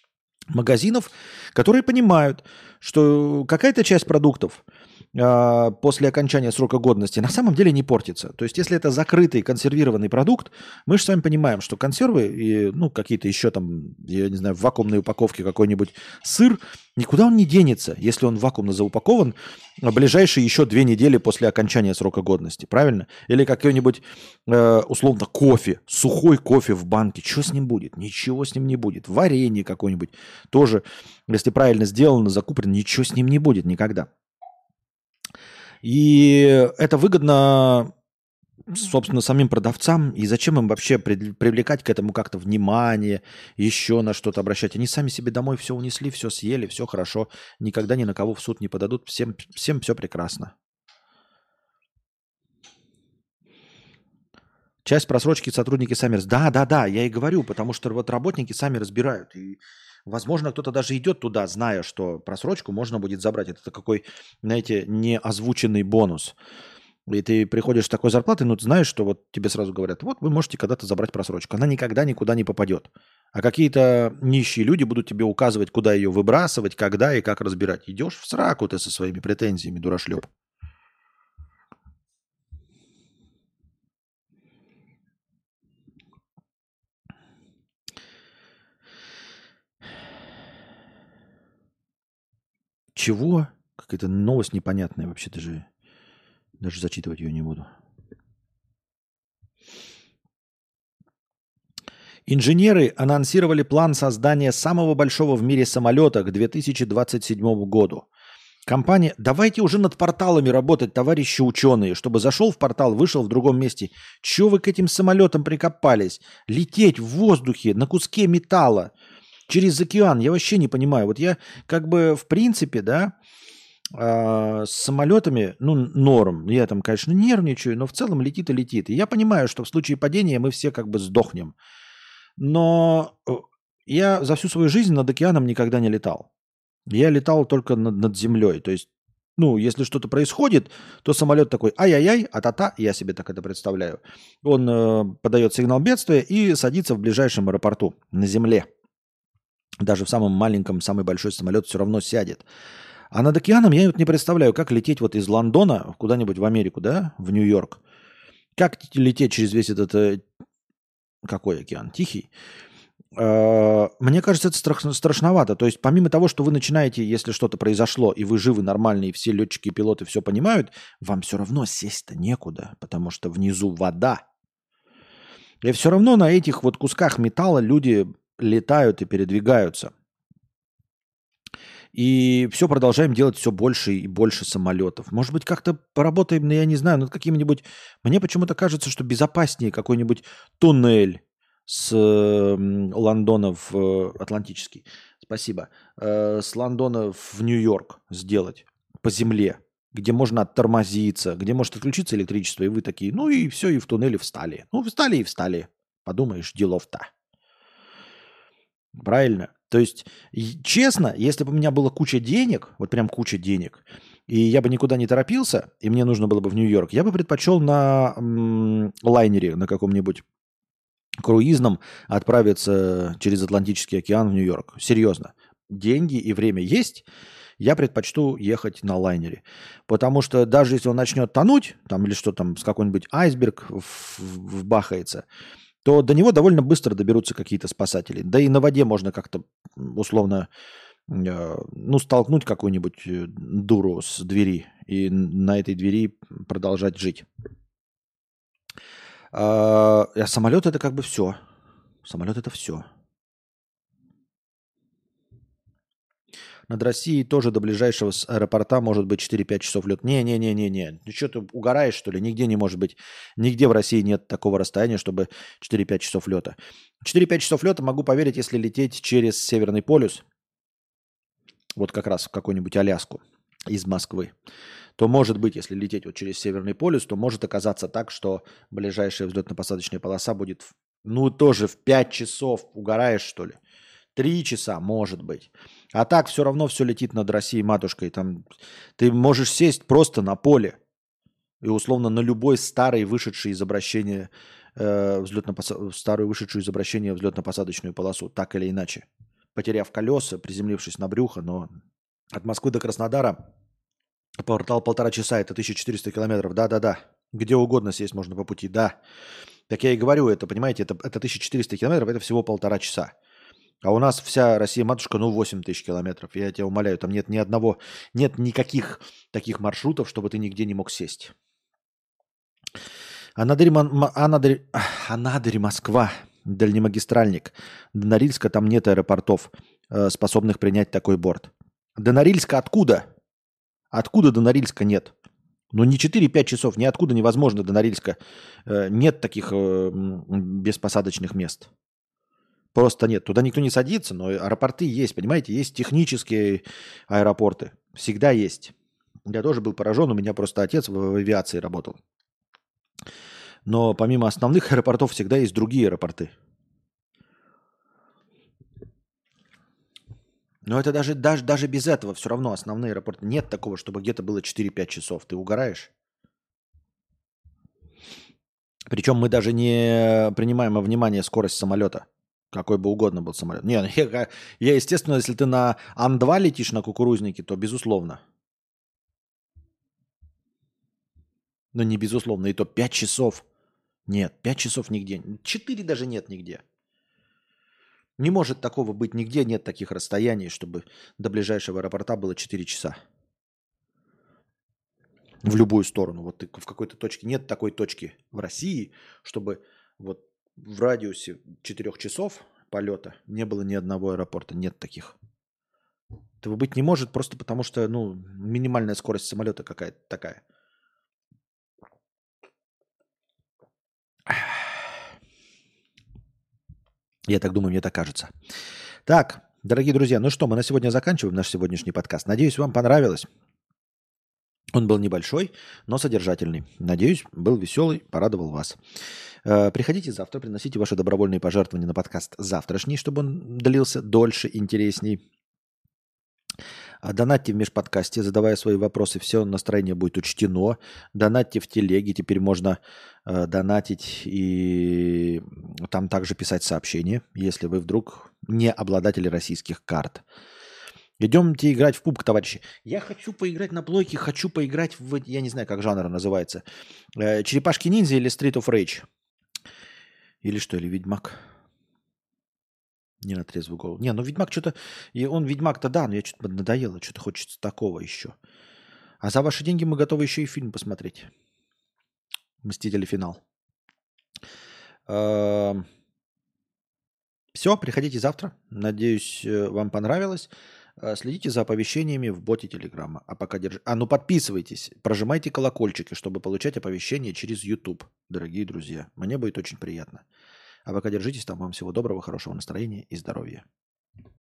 магазинов, которые понимают, что какая-то часть продуктов после окончания срока годности на самом деле не портится. То есть, если это закрытый консервированный продукт, мы же с вами понимаем, что консервы и какие-то еще там, я не знаю, в вакуумной упаковке какой-нибудь сыр, никуда он не денется, если он вакуумно заупакован ближайшие еще 2 недели после окончания срока годности. Правильно? Или какой-нибудь, условно, кофе, сухой кофе в банке. Что с ним будет? Ничего с ним не будет. Варенье какое-нибудь тоже, если правильно сделано, закуплено, ничего с ним не будет никогда. И это выгодно, собственно, самим продавцам. И зачем им вообще привлекать к этому как-то внимание, еще на что-то обращать? Они сами себе домой все унесли, все съели, все хорошо. Никогда ни на кого в суд не подадут. Всем все прекрасно. Часть просрочки сотрудники сами... Да, я и говорю, потому что вот работники сами разбирают. И, возможно, кто-то даже идет туда, зная, что просрочку можно будет забрать. Это какой, знаете, неозвученный бонус. И ты приходишь с такой зарплатой, ты знаешь, что вот тебе сразу говорят, вот вы можете когда-то забрать просрочку. Она никогда никуда не попадет. А какие-то нищие люди будут тебе указывать, куда ее выбрасывать, когда и как разбирать. Идешь в сраку ты со своими претензиями, дурашлеп. Чего? Какая-то новость непонятная вообще, даже зачитывать ее не буду. Инженеры анонсировали план создания самого большого в мире самолета к 2027 году. Компания... Давайте уже над порталами работать, товарищи ученые, чтобы зашел в портал, вышел в другом месте. Чего вы к этим самолетам прикопались? Лететь в воздухе на куске металла через океан, я вообще не понимаю. Вот я как бы в принципе, да, с самолетами, норм. Я там, конечно, нервничаю, но в целом летит и летит. И я понимаю, что в случае падения мы все как бы сдохнем. Но я за всю свою жизнь над океаном никогда не летал. Я летал только над землей. То есть, если что-то происходит, то самолет такой ай-яй-яй, а-та-та, я себе так это представляю. Он подает сигнал бедствия и садится в ближайшем аэропорту на земле. Даже в самом маленьком, самый большой самолет все равно сядет. А над океаном я вот не представляю, как лететь вот из Лондона куда-нибудь в Америку, да, в Нью-Йорк. Как лететь через весь этот... Какой океан? Тихий. Мне кажется, это страшновато. То есть помимо того, что вы начинаете, если что-то произошло, и вы живы, нормальные, и все летчики и пилоты все понимают, вам все равно сесть-то некуда, потому что внизу вода. И все равно на этих вот кусках металла люди летают и передвигаются. И все продолжаем делать все больше и больше самолетов. Может быть, как-то поработаем, я не знаю, над каким-нибудь... Мне почему-то кажется, что безопаснее какой-нибудь туннель с Лондона в Атлантический. Спасибо. С Лондона в Нью-Йорк сделать по земле, где можно оттормозиться, где может отключиться электричество, и вы такие, и все, и в туннеле встали. Встали и встали. Подумаешь, делов-то. Правильно? То есть, честно, если бы у меня была куча денег, вот прям куча денег, и я бы никуда не торопился, и мне нужно было бы в Нью-Йорк, я бы предпочел на лайнере, на каком-нибудь круизном отправиться через Атлантический океан в Нью-Йорк. Серьезно. Деньги и время есть, я предпочту ехать на лайнере. Потому что даже если он начнет тонуть, там или что там, с какой-нибудь айсберг вбахается, то до него довольно быстро доберутся какие-то спасатели. Да и на воде можно как-то условно столкнуть какую-нибудь дуру с двери и на этой двери продолжать жить. А самолет это как бы все. Самолет это все. Над Россией тоже до ближайшего аэропорта может быть 4-5 часов лет. Не. Ты что, ты угораешь, что ли? Нигде не может быть. Нигде в России нет такого расстояния, чтобы 4-5 часов лета. 4-5 часов лета могу поверить, если лететь через Северный полюс, вот как раз в какую-нибудь Аляску из Москвы, то может быть, если лететь вот через Северный полюс, то может оказаться так, что ближайшая взлетно-посадочная полоса будет, тоже в 5 часов. Угораешь, что ли? 3 часа, может быть. А так все равно все летит над Россией матушкой. Там ты можешь сесть просто на поле и условно на любой старый вышедший из обращения старую вышедшую из обращения взлетно-посадочную полосу, так или иначе. потеряв колеса, приземлившись на брюхо, но от Москвы до Краснодара портал 1,5 часа, это 1400 километров, да-да-да, где угодно сесть можно по пути, да. Так я и говорю, это, понимаете, это 1400 километров, это всего 1,5 часа. А у нас вся Россия-матушка, 8000 километров. Я тебя умоляю, там нет ни одного, нет никаких таких маршрутов, чтобы ты нигде не мог сесть. Анадырь Москва, дальнемагистральник. До Норильска там нет аэропортов, способных принять такой борт. До Норильска откуда? Откуда до Норильска нет? Ну не 4-5 часов, ниоткуда невозможно до Норильска. Нет таких беспосадочных мест. Просто нет. Туда никто не садится, но аэропорты есть, понимаете? Есть технические аэропорты. Всегда есть. Я тоже был поражен, у меня просто отец в авиации работал. Но помимо основных аэропортов всегда есть другие аэропорты. Но это даже без этого все равно основные аэропорты. Нет такого, чтобы где-то было 4-5 часов. Ты угораешь? Причем мы даже не принимаем во внимание скорость самолета. Какой бы угодно был самолет. Не, я, естественно, если ты на Ан-2 летишь на кукурузнике, то безусловно. Но не безусловно. И то 5 часов. Нет, 5 часов нигде. 4 даже нет нигде. Не может такого быть нигде. Нет таких расстояний, чтобы до ближайшего аэропорта было 4 часа. В любую сторону. Вот ты в какой-то точке. Нет такой точки в России, чтобы вот в радиусе 4 часов полета не было ни одного аэропорта. Нет таких. Этого быть не может просто потому, что минимальная скорость самолета какая-то такая. Я так думаю, мне так кажется. Так, дорогие друзья, ну что, мы на сегодня заканчиваем наш сегодняшний подкаст. Надеюсь, вам понравилось. Он был небольшой, но содержательный. Надеюсь, был веселый, порадовал вас. Приходите завтра, приносите ваши добровольные пожертвования на подкаст завтрашний, чтобы он длился дольше, интересней. Донатьте в межподкасте, задавая свои вопросы, все настроение будет учтено. Донатьте в телеге, теперь можно донатить и там также писать сообщения, если вы вдруг не обладатели российских карт. Идемте играть в пубг, товарищи. Я хочу поиграть на плойке, хочу поиграть в, я не знаю, как жанр называется, Черепашки-ниндзя или Street of Rage. Или что, или Ведьмак. Не на трезвую голову. Не, ну Ведьмак что-то... Он Ведьмак-то да, но я что-то надоело. Что-то хочется такого еще. А за ваши деньги мы готовы еще и фильм посмотреть. «Мстители. Финал». Все, приходите завтра. Надеюсь, вам понравилось. Следите за оповещениями в боте Телеграма. А пока подписывайтесь. Прожимайте колокольчики, чтобы получать оповещения через YouTube, дорогие друзья. Мне будет очень приятно. А пока держитесь там. Вам всего доброго, хорошего настроения и здоровья.